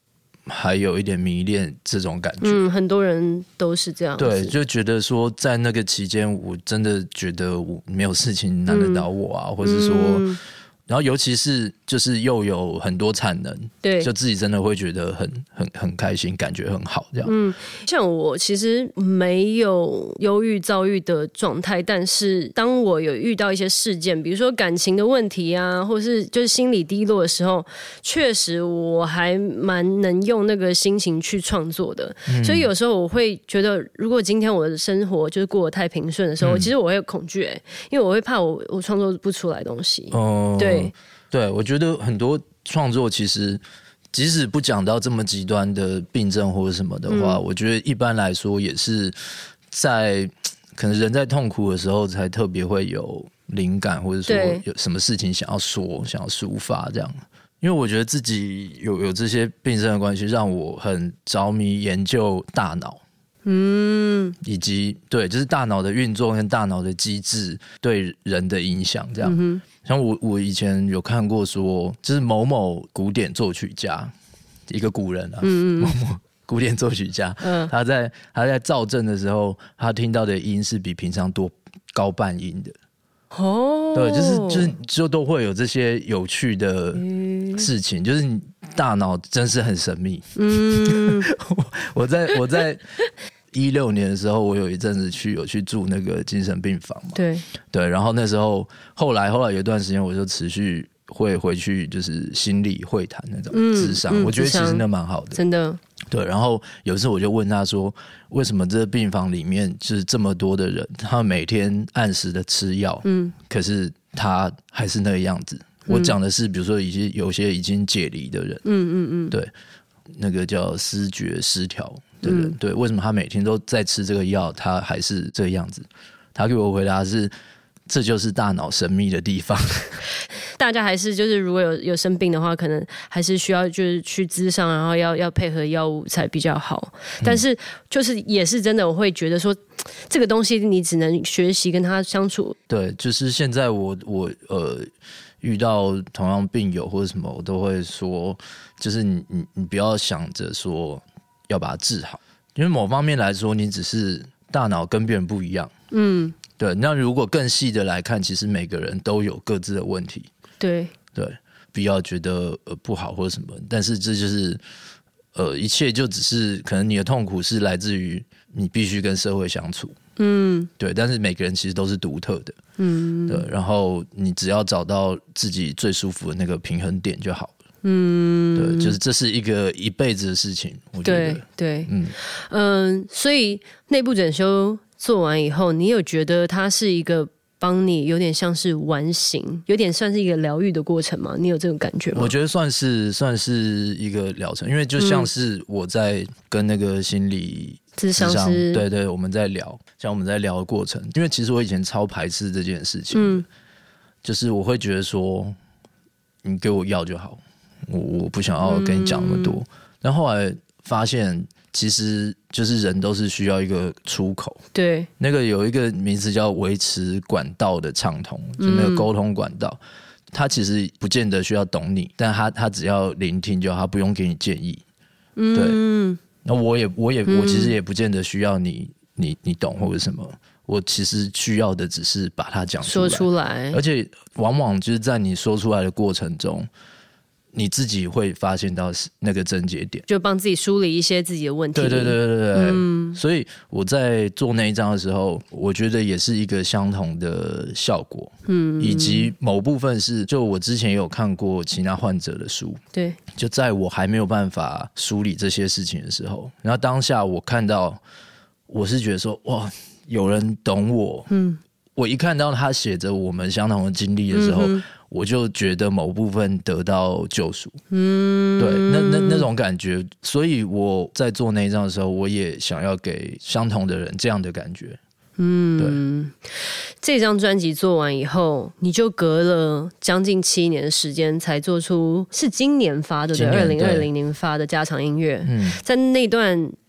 还有一点迷恋这种感觉。 嗯，很多人都是这样子。 对，就觉得说在那个期间，我真的觉得我没有事情难得倒我啊，嗯、或者说。嗯，然后尤其是就是又有很多产能， 对， 就自己真的会觉得很很很开心，感觉很好这样。 嗯，像我其实没有忧郁躁郁的状态，但是当我有遇到一些事件，比如说感情的问题啊，或是就是心理低落的时候，确实我还蛮能用那个心情去创作的。嗯、所以有时候我会觉得，如果今天我的生活就是过得太平顺的时候，嗯、其实我会有恐惧、欸，因为我会怕我我创作不出来东西。哦，对。 对，我觉得很多创作其实即使不讲到这么极端的病症或者什么的话、嗯、我觉得一般来说也是在可能人在痛苦的时候才特别会有灵感，或者说有什么事情想要说想要抒发这样。因为我觉得自己有有这些病症的关系，让我很着迷研究大脑，嗯，以及对就是大脑的运作跟大脑的机制对人的影响这样。嗯，像我我以前有看过说，就是某某古典作曲家，一个古人啊，嗯、某某古典作曲家，嗯、他在他在造阵的时候，他听到的音是比平常多高半音的。哦，对，就是就是就都会有这些有趣的事情，嗯、就是你大脑真是很神秘。嗯，我在我在。一六年的时候，我有一阵子去有去住那个精神病房嘛， 对对，然后那时候后来后来有一段时间，我就持续会回去就是心理会谈那种諮商、嗯嗯、我觉得其实那蛮好的， 真的。 对，然后有一次我就问他说，为什么这个病房里面就是这么多的人，他每天按时的吃药，嗯，可是他还是那个样子。我讲的是，比如说一些有些已经解离的人，嗯嗯嗯，对，那个叫思觉失调。对, 对, 对、嗯，为什么他每天都在吃这个药，他还是这个样子？他给我回答是，这就是大脑神秘的地方。 大家还是就是如果有有生病的话，可能还是需要就是去咨商，然后要要配合药物才比较好。但是就是也是真的，我会觉得说这个东西你只能学习跟他相处。 对，就是现在我我呃遇到同样病友或者什么，我都会说，就是你你你不要想着说。要把它治好，因为某方面来说，你只是大脑跟别人不一样。嗯，对。那如果更细的来看，其实每个人都有各自的问题。 对对，不要觉得呃不好或者什么，但是这就是呃一切就只是可能你的痛苦是来自于你必须跟社会相处。嗯，对。但是每个人其实都是独特的。嗯，对。然后你只要找到自己最舒服的那个平衡点就好了。嗯，对，就是这是一个一辈子的事情，我觉得。 对对，嗯嗯、呃，所以内部整修做完以后，你有觉得它是一个帮你有点像是完形，有点算是一个疗愈的过程吗？你有这种感觉吗？ 我觉得算是算是一个疗程，因为就像是我在跟那个心理咨商师， 对对，我们在聊，像我们在聊的过程，因为其实我以前超排斥这件事情，嗯，就是我会觉得说，你给我药就好。我我不想要跟你讲那么多、嗯、但后来发现其实就是人都是需要一个出口， 对， 那个有一个名词叫维持管道的畅通，就那个沟通管道、嗯、他其实不见得需要懂你，但他他只要聆听就好，他不用给你建议，嗯，对，那我也我也、嗯、我其实也不见得需要你你你懂或者什么，我其实需要的只是把它讲出来，说出来，而且往往就是在你说出来的过程中，你自己会发现到那个症结点， 就帮自己梳理一些自己的问题。 对对对对对、嗯、所以我在做那一章的时候，我觉得也是一个相同的效果。嗯，以及某部分是，就我之前也有看过其他患者的书， 对， 就在我还没有办法梳理这些事情的时候，然后当下我看到，我是觉得说，哇，有人懂我。嗯，我一看到他写着我们相同的经历的时候。嗯，我就觉得某部分得到救赎，嗯，对，那那那种感觉，所以我在做那一章的时候，我也想要给相同的人这样的感觉，嗯， 对。这张专辑做完以后，你就隔了将近七年的时间才做出，是今年发的，对，二零二零年发的家常音乐。嗯，在那段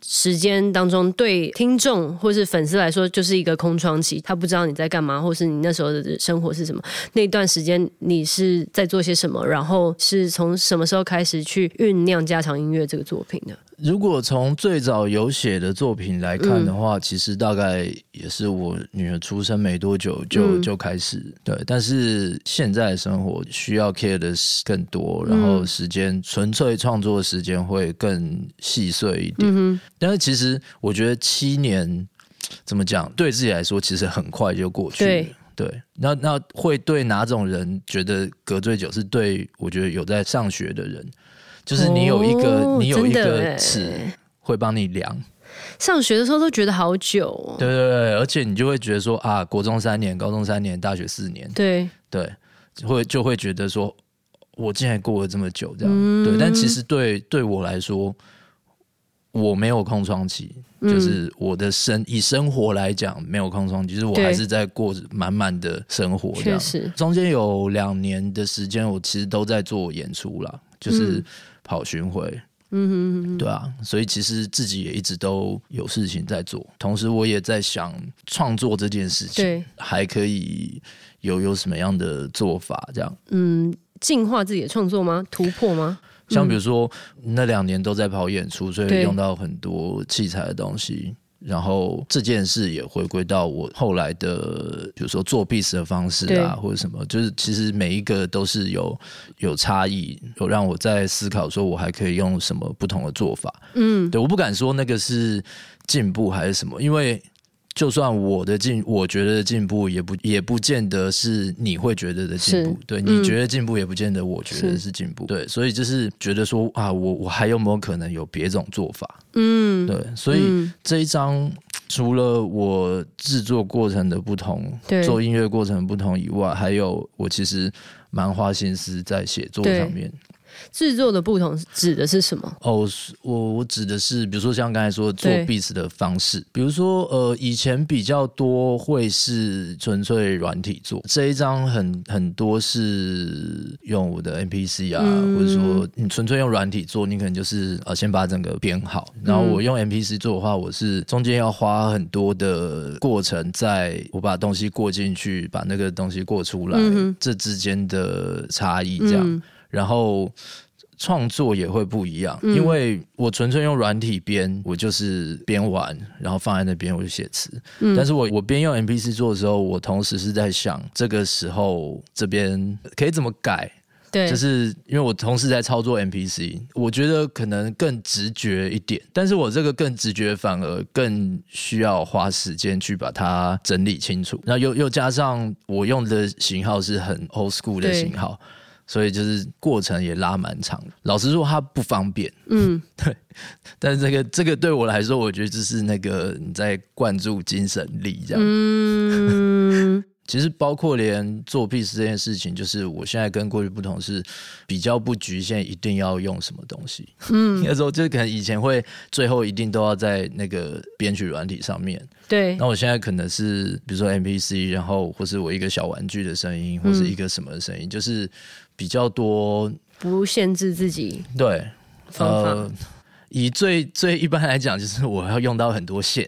时间当中对听众或是粉丝来说就是一个空窗期，他不知道你在干嘛，或是你那时候的生活是什么，那段时间你是在做些什么，然后是从什么时候开始去酝酿家常音乐这个作品的？ 如果从最早有写的作品来看的话、嗯、其实大概也是我女儿出生没多久就、嗯、就开始，对，但是现在的生活需要 care 的更多，然后时间纯粹创作的时间会更细碎一点、嗯、但是其实我觉得七年怎么讲，对自己来说其实很快就过去了，对对，那那会对哪种人觉得隔最久？是对我觉得有在上学的人，就是你有一个、哦、你有一个尺会帮你量。 上学的时候都觉得好久、哦， 对对对，而且你就会觉得说啊，国中三年，高中三年，大学四年， 对对，会就会觉得说，我竟然过了这么久，这样、嗯、对。但其实对对我来说，我没有空窗期，就是我的生以生活来讲没有空窗期，就是我还是在过满满的生活这样。确实，中间有两年的时间，我其实都在做演出啦，就是跑巡回。嗯哼哼哼，对啊，所以其实自己也一直都有事情在做，同时我也在想创作这件事情，还可以有有什么样的做法，这样，嗯， 进化自己的创作吗？突破吗？ 像比如说、嗯、那两年都在跑演出，所以用到很多器材的东西。然后这件事也回归到我后来的比如说做 beats 的方式啊或者什么，就是其实每一个都是有有差异，有让我在思考说我还可以用什么不同的做法。嗯，对，我不敢说那个是进步还是什么，因为就算我的进我觉得的进步也不也不见得是你会觉得的进步，对，你觉得进步也不见得我觉得是进步，对，所以就是觉得说啊，我我还有没有可能有别种做法？嗯，对，所以这一张除了我制作过程的不同，做音乐过程的不同以外，还有我其实蛮花心思在写作上面。 制作的不同指的是什么？ 哦，我我指的是，比如说像刚才说做 beats 的方式，比如说呃，以前比较多会是纯粹软体做，这一张很很多是用我的 M P C 啊，嗯、或者说你纯粹用软体做，你可能就是呃先把整个编好，然后我用 M P C 做的话，我是中间要花很多的过程，在我把东西过进去，把那个东西过出来，嗯、这之间的差异这样。嗯，然后创作也会不一样、嗯、因为我纯粹用软体编，我就是编完然后放在那边我就写词、嗯、但是我我边用 M P C 做的时候，我同时是在想这个时候这边可以怎么改，对，就是因为我同时在操作 M P C， 我觉得可能更直觉一点，但是我这个更直觉反而更需要花时间去把它整理清楚，然后又又加上我用的型号是很 old school 的型号，所以就是过程也拉蛮长的。老实说它不方便，嗯，对，但是这个这个对我来说，我觉得就是那个你在灌注精神力这样。嗯，其实包括连做 beats 这件事情，就是我现在跟过去不同，是比较不局限一定要用什么东西。嗯，有时候就可能以前会最后一定都要在那个编曲软体上面。对，那我现在可能是比如说 M P C， 然后或是我一个小玩具的声音，或是一个什么的声音，嗯、就是比较多不限制自己。 对，方法。呃以最最一般来讲，就是我要用到很多线，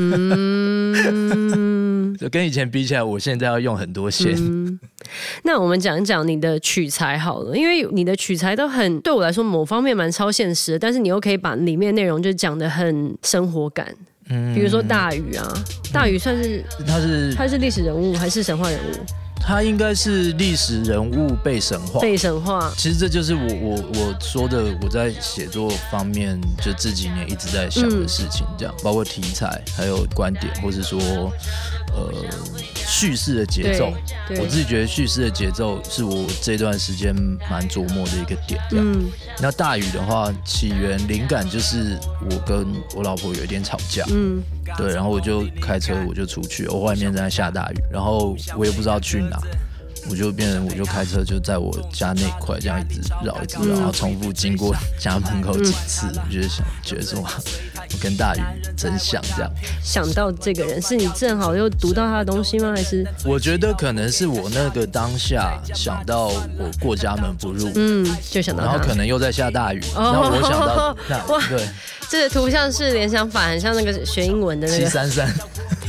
嗯，就跟以前比起来，我现在要用很多线。嗯、 那我们讲一讲你的取材好了，因为你的取材都很对我来说某方面蛮超现实的，但是你又可以把里面内容就讲得很生活感。嗯，比如说大禹啊，大禹算是他是他是历史人物还是神话人物？ 他应该是历史人物被神化， 被神化。 其实这就是我我我说的，我在写作方面就这几年一直在想的事情，这样、嗯、包括题材，还有观点，或是说呃叙事的节奏。我自己觉得叙事的节奏是我这段时间蛮琢磨的一个点。这样，嗯、那大禹的话，起源灵感就是我跟我老婆有一点吵架。嗯。对，然后我就开车，我就出去，我外面在下大雨，然后我也不知道去哪，我就变成我就开车就在我家那一块这样一直绕一直绕，然后重复经过家门口几次，我就想觉得说我跟大禹真像这样。 想到这个人是你正好又读到他的东西吗？还是我觉得可能是我那个当下想到我过家门不入，嗯， 就想到他， 然后可能又在下大雨，然后我想到那对。 这个图像是联想法，很像那个学英文的那个七三三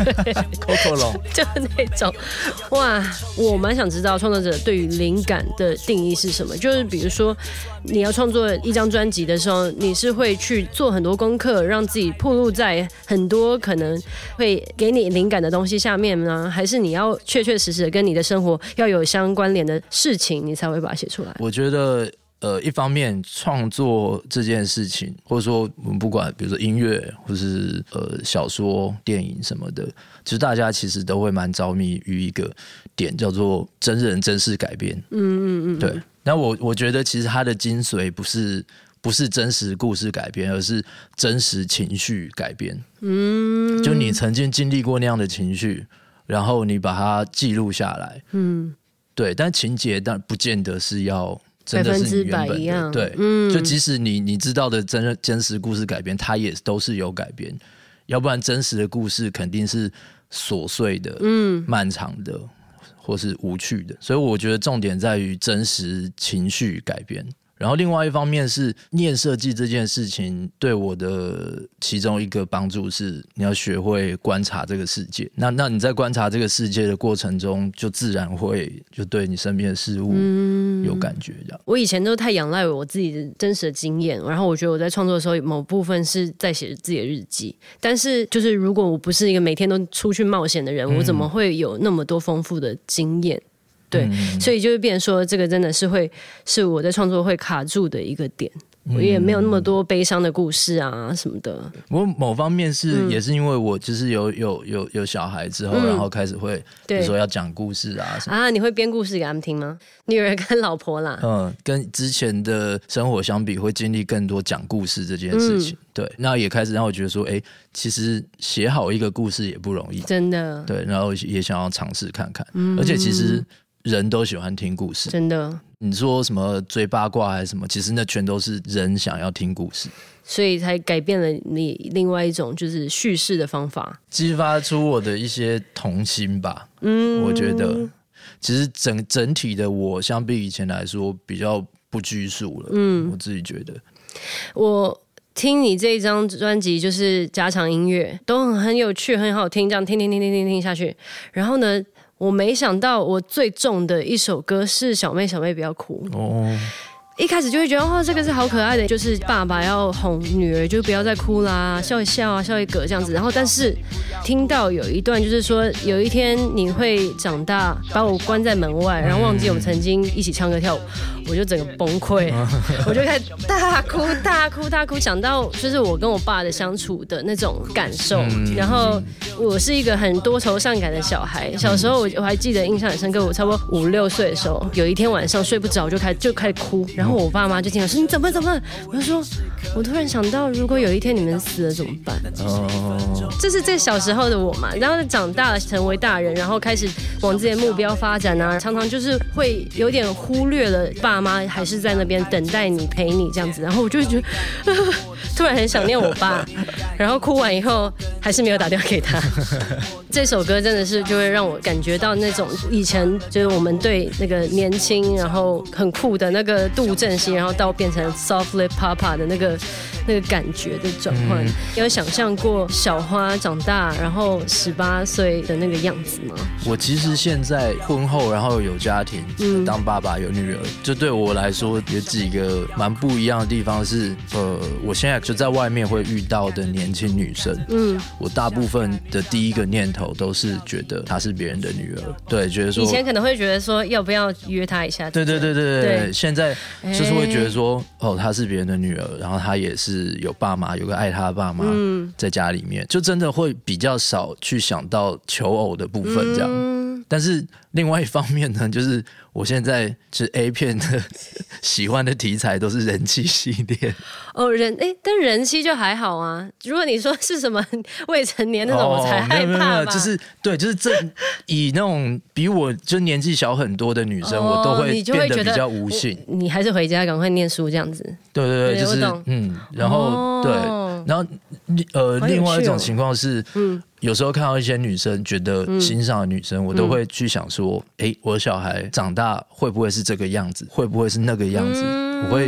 ，Coco 龙， 就是那种。哇，我蛮想知道创作者对于灵感的定义是什么？就是比如说，你要创作一张专辑的时候，你是会去做很多功课，让自己暴露在很多可能会给你灵感的东西下面呢？还是你要确确实实的跟你的生活要有相关联的事情，你才会把它写出来？ 我觉得。呃，一方面创作这件事情，或者说我们不管，比如说音乐，或是呃小说、电影什么的，其实大家其实都会蛮着迷于一个点，叫做真人真事改编。嗯嗯嗯，对。那我我觉得其实它的精髓不是不是真实故事改编，而是真实情绪改编。嗯，就你曾经经历过那样的情绪，然后你把它记录下来。嗯，对。但情节当然不见得是要。真的是你原本的，对，嗯，就即使你你知道的真真实故事改编，它也都是有改编，要不然真实的故事肯定是琐碎的、嗯，漫长的，或是无趣的。所以我觉得重点在于真实情绪改编。然后另外一方面是念设计这件事情对我的其中一个帮助是你要学会观察这个世界，那那你在观察这个世界的过程中就自然会就对你身边的事物有感觉这样、嗯、 我以前都太仰赖我自己的真实的经验，然后我觉得我在创作的时候某部分是在写自己的日记，但是就是如果我不是一个每天都出去冒险的人、嗯、我怎么会有那么多丰富的经验，对、嗯，所以就会变成说，这个真的是会是我在创作会卡住的一个点。我也没有那么多悲伤的故事啊什么的。我某方面是、嗯、也是因为我就是有有有有小孩之后、嗯，然后开始会比如说要讲故事啊什么啊，你会编故事给他们听吗？女儿跟老婆啦， 嗯，跟之前的生活相比，会经历更多讲故事这件事情。嗯、对，那也开始让我觉得说，哎，其实写好一个故事也不容易， 真的。 对，然后也想要尝试看看、嗯，而且其实。人都喜欢听故事， 真的。 你说什么追八卦还是什么，其实那全都是人想要听故事， 所以才改变了你另外一种就是叙事的方法， 激发出我的一些童心吧。嗯，我觉得其实整整体的我相比以前来说比较不拘束了。嗯，我自己觉得。 我听你这一张专辑就是加长音乐，都很很有趣，很好听，这样听听听听听听下去，然后呢？我没想到我最重的一首歌是小妹小妹不要哭哦，一开始就会觉得哦这个是好可爱的，就是爸爸要哄女儿就不要再哭啦，笑一笑啊笑一个这样子，然后但是听到有一段就是说有一天你会长大把我关在门外，然后忘记我们曾经一起唱歌跳舞，我就整个崩溃，我就开始大哭大哭大哭，想到就是我跟我爸的相处的那种感受，然后我是一个很多愁善感的小孩，小时候我我还记得印象很深刻，我差不多五六岁的时候，有一天晚上睡不着就开就开始哭，然后我爸妈就听了说你怎么怎么，我就说我突然想到如果有一天你们死了怎么办？哦，这是最小时候的我嘛，然后长大了成为大人，然后开始往自己的目标发展啊，常常就是会有点忽略了爸妈还是在那边等待你陪你这样子，然后我就觉得、呃、突然很想念我爸，然后哭完以后还是没有打电话给他。这首歌真的是就会让我感觉到那种以前就是我们对那个年轻然后很酷的那个杜振熙，然后到变成 Softly Papa 的那个那个感觉的转换、嗯、有想象过小花长大然后十八岁的那个样子吗？ 我其实现在婚后然后有家庭、嗯、当爸爸有女儿，就对我来说有几个蛮不一样的地方是呃，我现在就在外面会遇到的年轻女生，嗯，我大部分的第一个念头都是觉得她是别人的女儿，对，觉得说以前可能会觉得说要不要约她一下， 对对对对 对, 对，现在就是会觉得说、欸、哦，她是别人的女儿，然后她也是有爸妈，有个爱她的爸妈在家里面、嗯、就真的会比较少去想到求偶的部分这样、嗯、但是另外一方面呢，就是我现在就是 A 片的喜欢的题材都是人妻系列哦，人哎，但人妻就还好啊。如果你说是什么未成年那种，我才害怕吧。没有没有没有， 就是对，就是这以那种比我就年纪小很多的女生，哦、我都会变得比较无性。 你还是回家赶快念书这样子。 对对对，就是嗯，然后、哦、对，然后呃，另外一种情况是，嗯。有时候看到一些女生觉得欣赏的女生、嗯、我都会去想说哎、嗯，我的小孩长大会不会是这个样子，会不会是那个样子、嗯、我会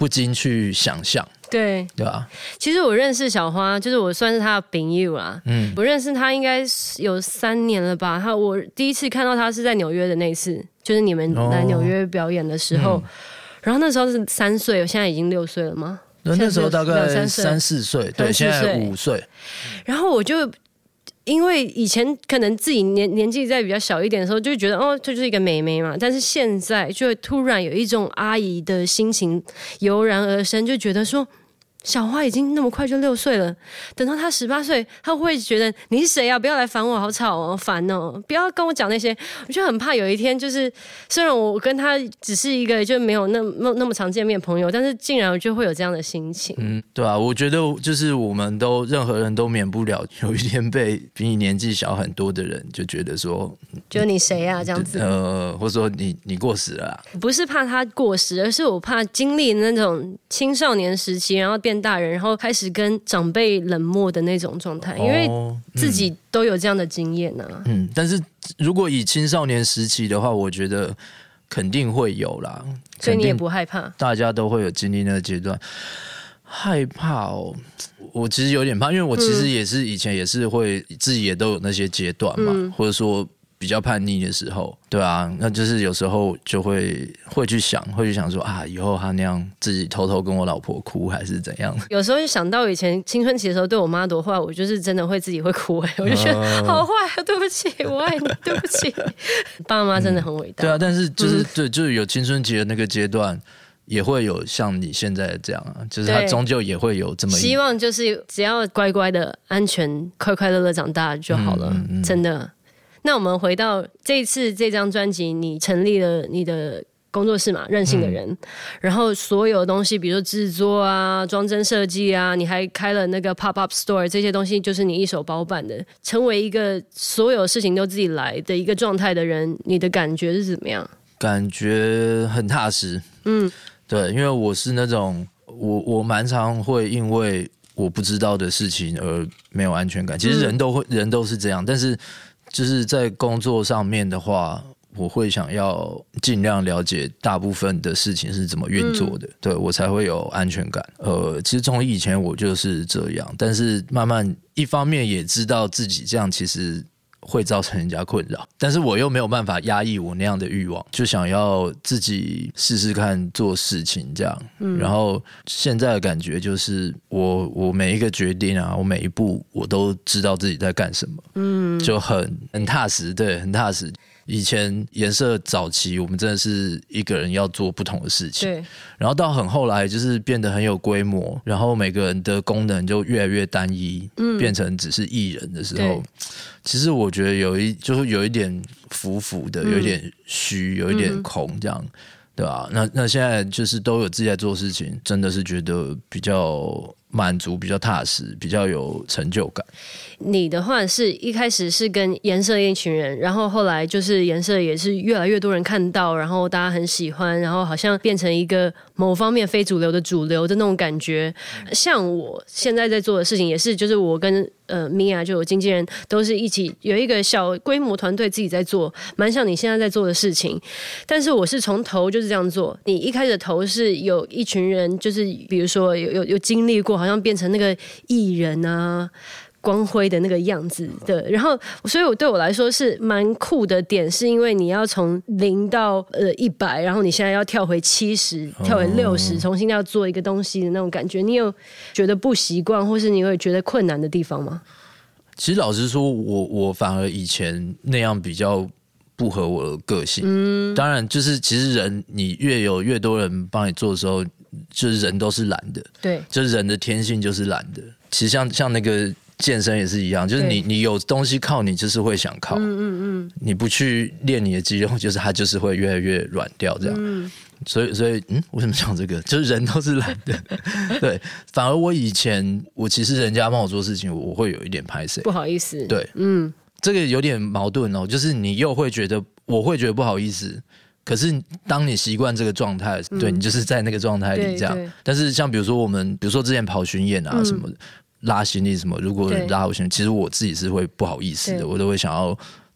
不禁去想象。 对对吧？ 其实我认识小花，就是我算是她的朋友啦。嗯，我认识她应该有三年了吧。她我第一次看到她是在纽约的那次，就是你们来纽约表演的时候。哦嗯、然后那时候是三岁，我现在已经六岁了吗？ 那时候大概三四岁，对，现在五岁。 然后我就因为以前可能自己年年纪在比较小一点的时候，就觉得哦，这就是一个妹妹嘛。但是现在就会突然有一种阿姨的心情油然而生，就觉得说。小花已经那么快就六岁了，等到她十八岁，她会觉得你是谁啊？不要来烦我，好吵哦，烦哦！不要跟我讲那些，我就很怕有一天，就是虽然我跟她只是一个就没有那么那么常见面的朋友，但是竟然就会有这样的心情。 嗯，对啊，我觉得就是我们都任何人都免不了有一天被比你年纪小很多的人就觉得说， 就你谁啊这样子， 呃，或者说你你过时了啦。 不是怕他过时，而是我怕经历那种青少年时期，然后变大人，然后开始跟长辈冷漠的那种状态，因为自己都有这样的经验啊。 嗯，但是如果以青少年时期的话，我觉得肯定会有啦。 所以你也不害怕？ 大家都会有经历那个阶段。害怕哦，我其实有点怕，因为我其实也是以前也是会自己也都有那些阶段嘛，嗯、或者说。比较叛逆的时候，对啊，那就是有时候就会会去想，会去想说啊，以后他那样自己偷偷跟我老婆哭还是怎样？ 有时候就想到以前青春期的时候对我妈多坏，我就是真的会自己会哭哎，我就觉得好坏，对不起，我爱你，对不起。爸妈真的很伟大、嗯。 对啊，但是就是、嗯、对，就是有青春期的那个阶段。也会有像你现在这样啊，就是他终究也会有这么一希望，就是只要乖乖的、安全、快快乐乐长大就好了，嗯嗯、真的。那我们回到这一次这张专辑，你成立了你的工作室嘛，任性的人、嗯、然后所有东西比如说制作啊、装帧设计啊，你还开了那个 pop-up store， 这些东西就是你一手包办的。成为一个所有事情都自己来的一个状态的人，你的感觉是怎么样？ 感觉很踏实。嗯，对，因为我是那种我我蛮常会因为我不知道的事情而没有安全感。其实人都会、嗯、人都是这样，但是就是在工作上面的话，我会想要尽量了解大部分的事情是怎么运作的，嗯、对我才会有安全感。呃，其实从以前我就是这样，但是慢慢一方面也知道自己这样其实会造成人家困扰，但是我又没有办法压抑我那样的欲望，就想要自己试试看做事情这样。嗯、然后现在的感觉就是我我每一个决定啊，我每一步我都知道自己在干什么，嗯，就很很踏实，对，很踏实。以前颜色早期我们真的是一个人要做不同的事情，对，然后到很后来就是变得很有规模，然后每个人的功能就越来越单一，嗯、变成只是艺人的时候，其实我觉得有一就是有一点浮浮的，有一点虚，有一点空这样，嗯、对吧？那那现在就是都有自己在做事情，真的是觉得比较满足，比较踏实，比较有成就感。 你的话是一开始是跟颜色一群人，然后后来就是颜色也是越来越多人看到，然后大家很喜欢，然后好像变成一个某方面非主流的主流的那种感觉。像我现在在做的事情也是，就是我跟呃 Mia 就有经纪人都是一起有一个小规模团队自己在做，蛮像你现在在做的事情。但是我是从头就是这样做，你一开始的头是有一群人，就是比如说有有有经历过，好像变成那个艺人啊。光辉的那个样子的，然后所以我对我来说是蛮酷的点，是因为你要从零到呃一百，然后你现在要跳回七十，跳回六十，重新要做一个东西的那种感觉，你有觉得不习惯，或是你会觉得困难的地方吗？ 其实老实说，我我反而以前那样比较不合我的个性。嗯，当然就是其实人你越有越多人帮你做的时候，就是人都是懒的，对，就是人的天性就是懒的。其实像像那个。健身也是一样，就是你你有东西靠你，就是会想靠。嗯嗯嗯，你不去练你的肌肉，就是它就是会越来越软掉这样。嗯，所以所以嗯，为什么讲这个？就是人都是懒的，对。反而我以前我其实人家帮我做事情，我会有一点拍谁， 不好意思。 对，嗯，这个有点矛盾哦，就是你又会觉得我会觉得不好意思。可是当你习惯这个状态，嗯、对你就是在那个状态里这样。但是像比如说我们，比如说之前跑巡演啊什么的。嗯拉行李什么，如果拉我行李，其实我自己是会不好意思的，我都会想要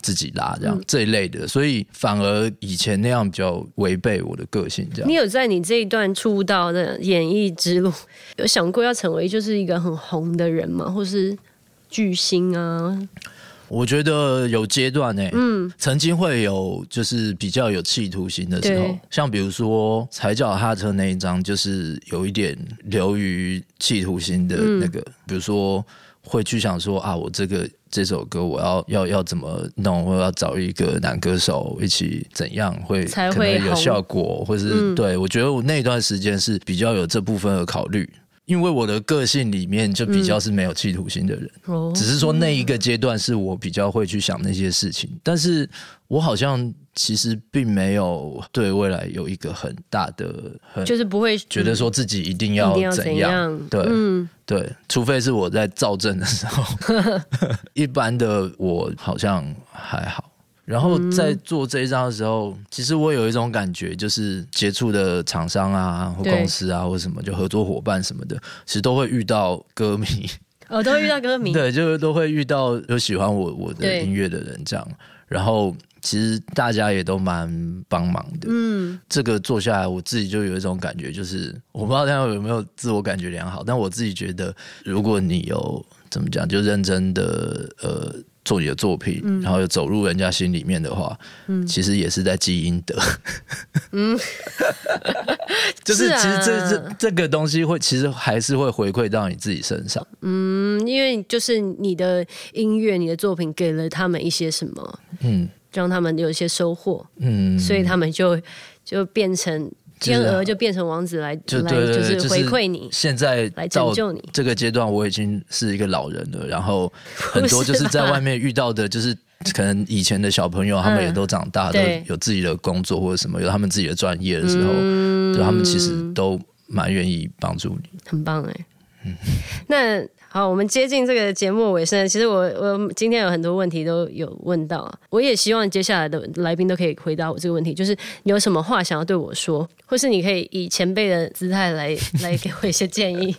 自己拉这样、嗯、这一类的，所以反而以前那样比较违背我的个性这样。 你有在你这一段出道的演艺之路有想过要成为就是一个很红的人吗？或是巨星啊？ 我觉得有阶段欸，嗯，曾经会有就是比较有企图心的时候，像比如说踩脚踏车那一张，就是有一点流于企图心的那个，嗯、比如说会去想说啊，我这个这首歌我要要要怎么弄，我要找一个男歌手一起怎样会才会可能有效果，或是、嗯、对我觉得我那段时间是比较有这部分的考虑。因为我的个性里面就比较是没有企图心的人、嗯、只是说那一个阶段是我比较会去想那些事情，但是我好像其实并没有对未来有一个很大的很就是不会觉得说自己一定要怎样、嗯、对、嗯、对，除非是我在躁症的时候一般的我好像还好。然后在做这一张的时候、嗯、其实我有一种感觉，就是接触的厂商啊或公司啊或什么就合作伙伴什么的，其实都会遇到歌迷哦，都会遇到歌迷对，就都会遇到有喜欢我我的音乐的人这样，然后其实大家也都蛮帮忙的。嗯，这个做下来我自己就有一种感觉，就是我不知道大家有没有自我感觉良好，但我自己觉得如果你有怎么讲就认真的呃做你的作品、嗯、然后有走入人家心里面的话、嗯、其实也是在积阴德嗯就是其实这、啊、这这个东西会其实还是会回馈到你自己身上。 嗯，因为就是你的音乐你的作品给了他们一些什么，嗯，让他们有一些收获，嗯，所以他们就就变成天鹅就变成王子来就来就是回馈你、就是、 现在来拯救你。这个阶段我已经是一个老人了，然后很多就是在外面遇到的就是可能以前的小朋友他们也都长大、嗯、都有自己的工作或者什么有他们自己的专业的时候、嗯、对他们其实都蛮愿意帮助你。 很棒耶、嗯、那好，我们接近这个节目尾声，其实我我今天有很多问题都有问到，我也希望接下来的来宾都可以回答我这个问题，就是你有什么话想要对我说，或是你可以以前辈的姿态来来给我一些建议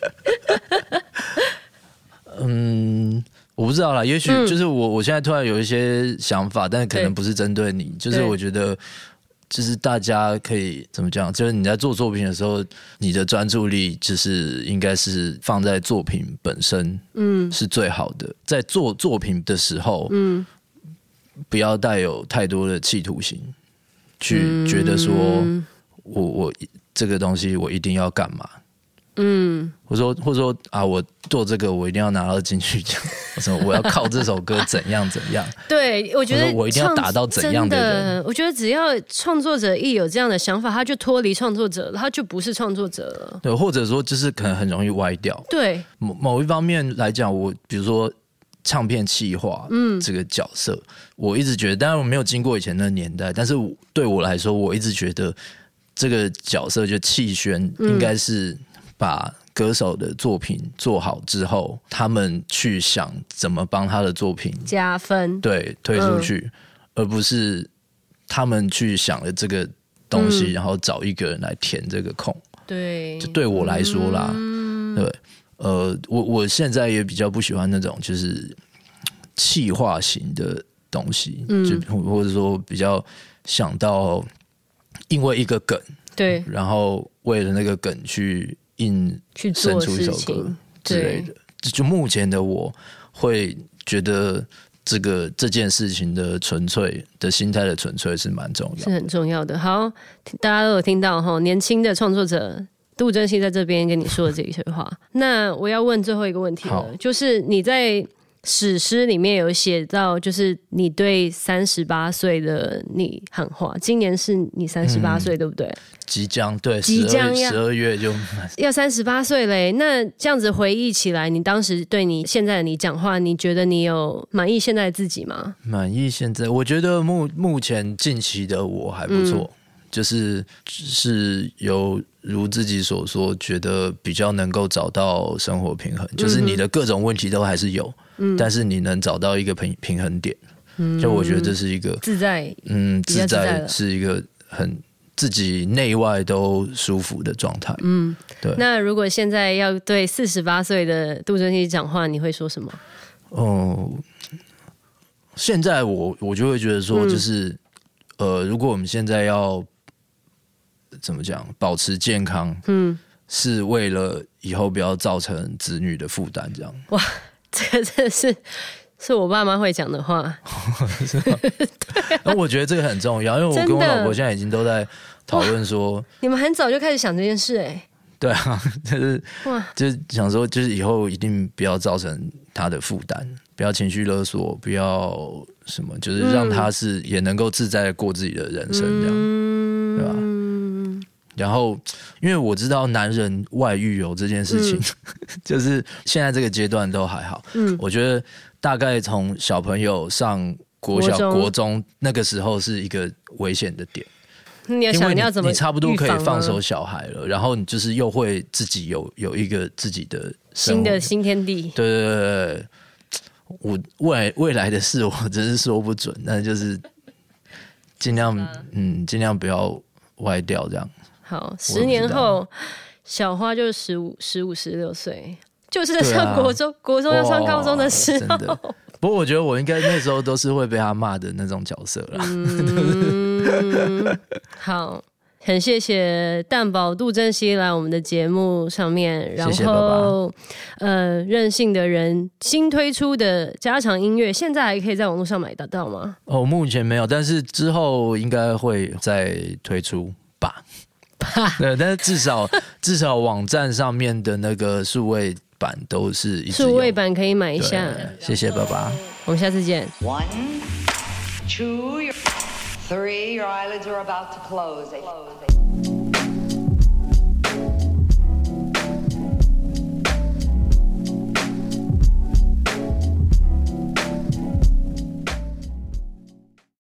嗯，我不知道啦，也许就是我、嗯、我现在突然有一些想法，但是可能不是针对你，就是我觉得就是大家可以怎么讲，就是你在做作品的时候你的专注力就是应该是放在作品本身，嗯，是最好的。在做作品的时候，嗯，不要带有太多的企图心，去觉得说、嗯、我我这个东西我一定要干嘛，嗯，或者说或者说啊，我做这个我一定要拿到金曲奖，什么我要靠这首歌怎样怎样。 对，我觉得我一定要达到怎样的人。 真的，我觉得只要创作者一有这样的想法，他就脱离创作者了，他就不是创作者了。 对，或者说就是可能很容易歪掉。 对， 某某一方面来讲，我比如说唱片企划这个角色、嗯，我一直觉得，当然我没有经过以前的年代，但是对我来说，我一直觉得这个角色就企宣应该是把歌手的作品做好之后，他们去想怎么帮他的作品加分， 对，推出去、嗯，而不是他们去想了这个东西、嗯，然后找一个人来填这个空。对，就对我来说啦，嗯、对，呃，我我现在也比较不喜欢那种就是企划型的东西，嗯、就或者说比较想到因为一个梗，对，然后为了那个梗去。硬生出一首歌之类的，就目前的我会觉得这个这件事情的纯粹的心态的纯粹是蛮重要的， 是很重要的。好，大家都有听到哈，年轻的创作者杜真希在这边跟你说的这一句话。那我要问最后一个问题了，就是你在史诗里面有写到，就是你对三十八岁的你喊话。今年是你三十八岁，对不对？ 即将，对，即将十二月就要三十八岁嘞。那这样子回忆起来，你当时对你现在的你讲话，你觉得你有满意现在的自己吗？ 满意现在，我觉得目目前近期的我还不错。嗯，就是是有如自己所说，觉得比较能够找到生活平衡，就是你的各种问题都还是有，嗯、但是你能找到一个平平衡点，嗯、就我觉得这是一个自在， 嗯，自在是一个很自己内外都舒服的状态。嗯，对。 那如果现在要对四十八岁的杜真希讲话，你会说什么？ 哦， 现在我我就会觉得说，就是、嗯、呃，如果我们现在要怎么讲，保持健康，嗯，是为了以后不要造成子女的负担，这样。哇， 这个真的是是我爸妈会讲的话， 是吗？那、啊、我觉得这个很重要，因为我跟我老婆现在已经都在讨论说， 你们很早就开始想这件事哎、欸。 对啊，就是就是想说，就是以后一定不要造成他的负担，不要情绪勒索，不要什么，就是让他是也能够自在的过自己的人生，这样，嗯、对吧？然后，因为我知道男人外遇有这件事情，嗯、就是现在这个阶段都还好。嗯，我觉得大概从小朋友上国小、国中, 国中那个时候是一个危险的点。 你要想你要怎么， 你差不多可以放手小孩了，然后你就是又会自己有有一个自己的新的新天地。 对对对对，我未来未来的事我真是说不准，但就是尽量嗯尽量不要歪掉这样。 好，十年后小花就十五十五十六岁，就是上国中、啊、国中要上高中的时候。 不过我觉得我应该那时候都是会被他骂的那种角色啦。 嗯，好，很谢谢蛋宝杜振熙来我们的节目上面，然后谢谢爸爸呃，任性的人新推出的家常音乐，现在还可以在网络上买得到吗？ 哦，目前没有，但是之后应该会再推出吧。对，但是至少至少网站上面的那个数位版都是一直有， 数位版可以买一下。 谢谢爸爸， 我们下次见。 One, two, three, your eyelids are about to close.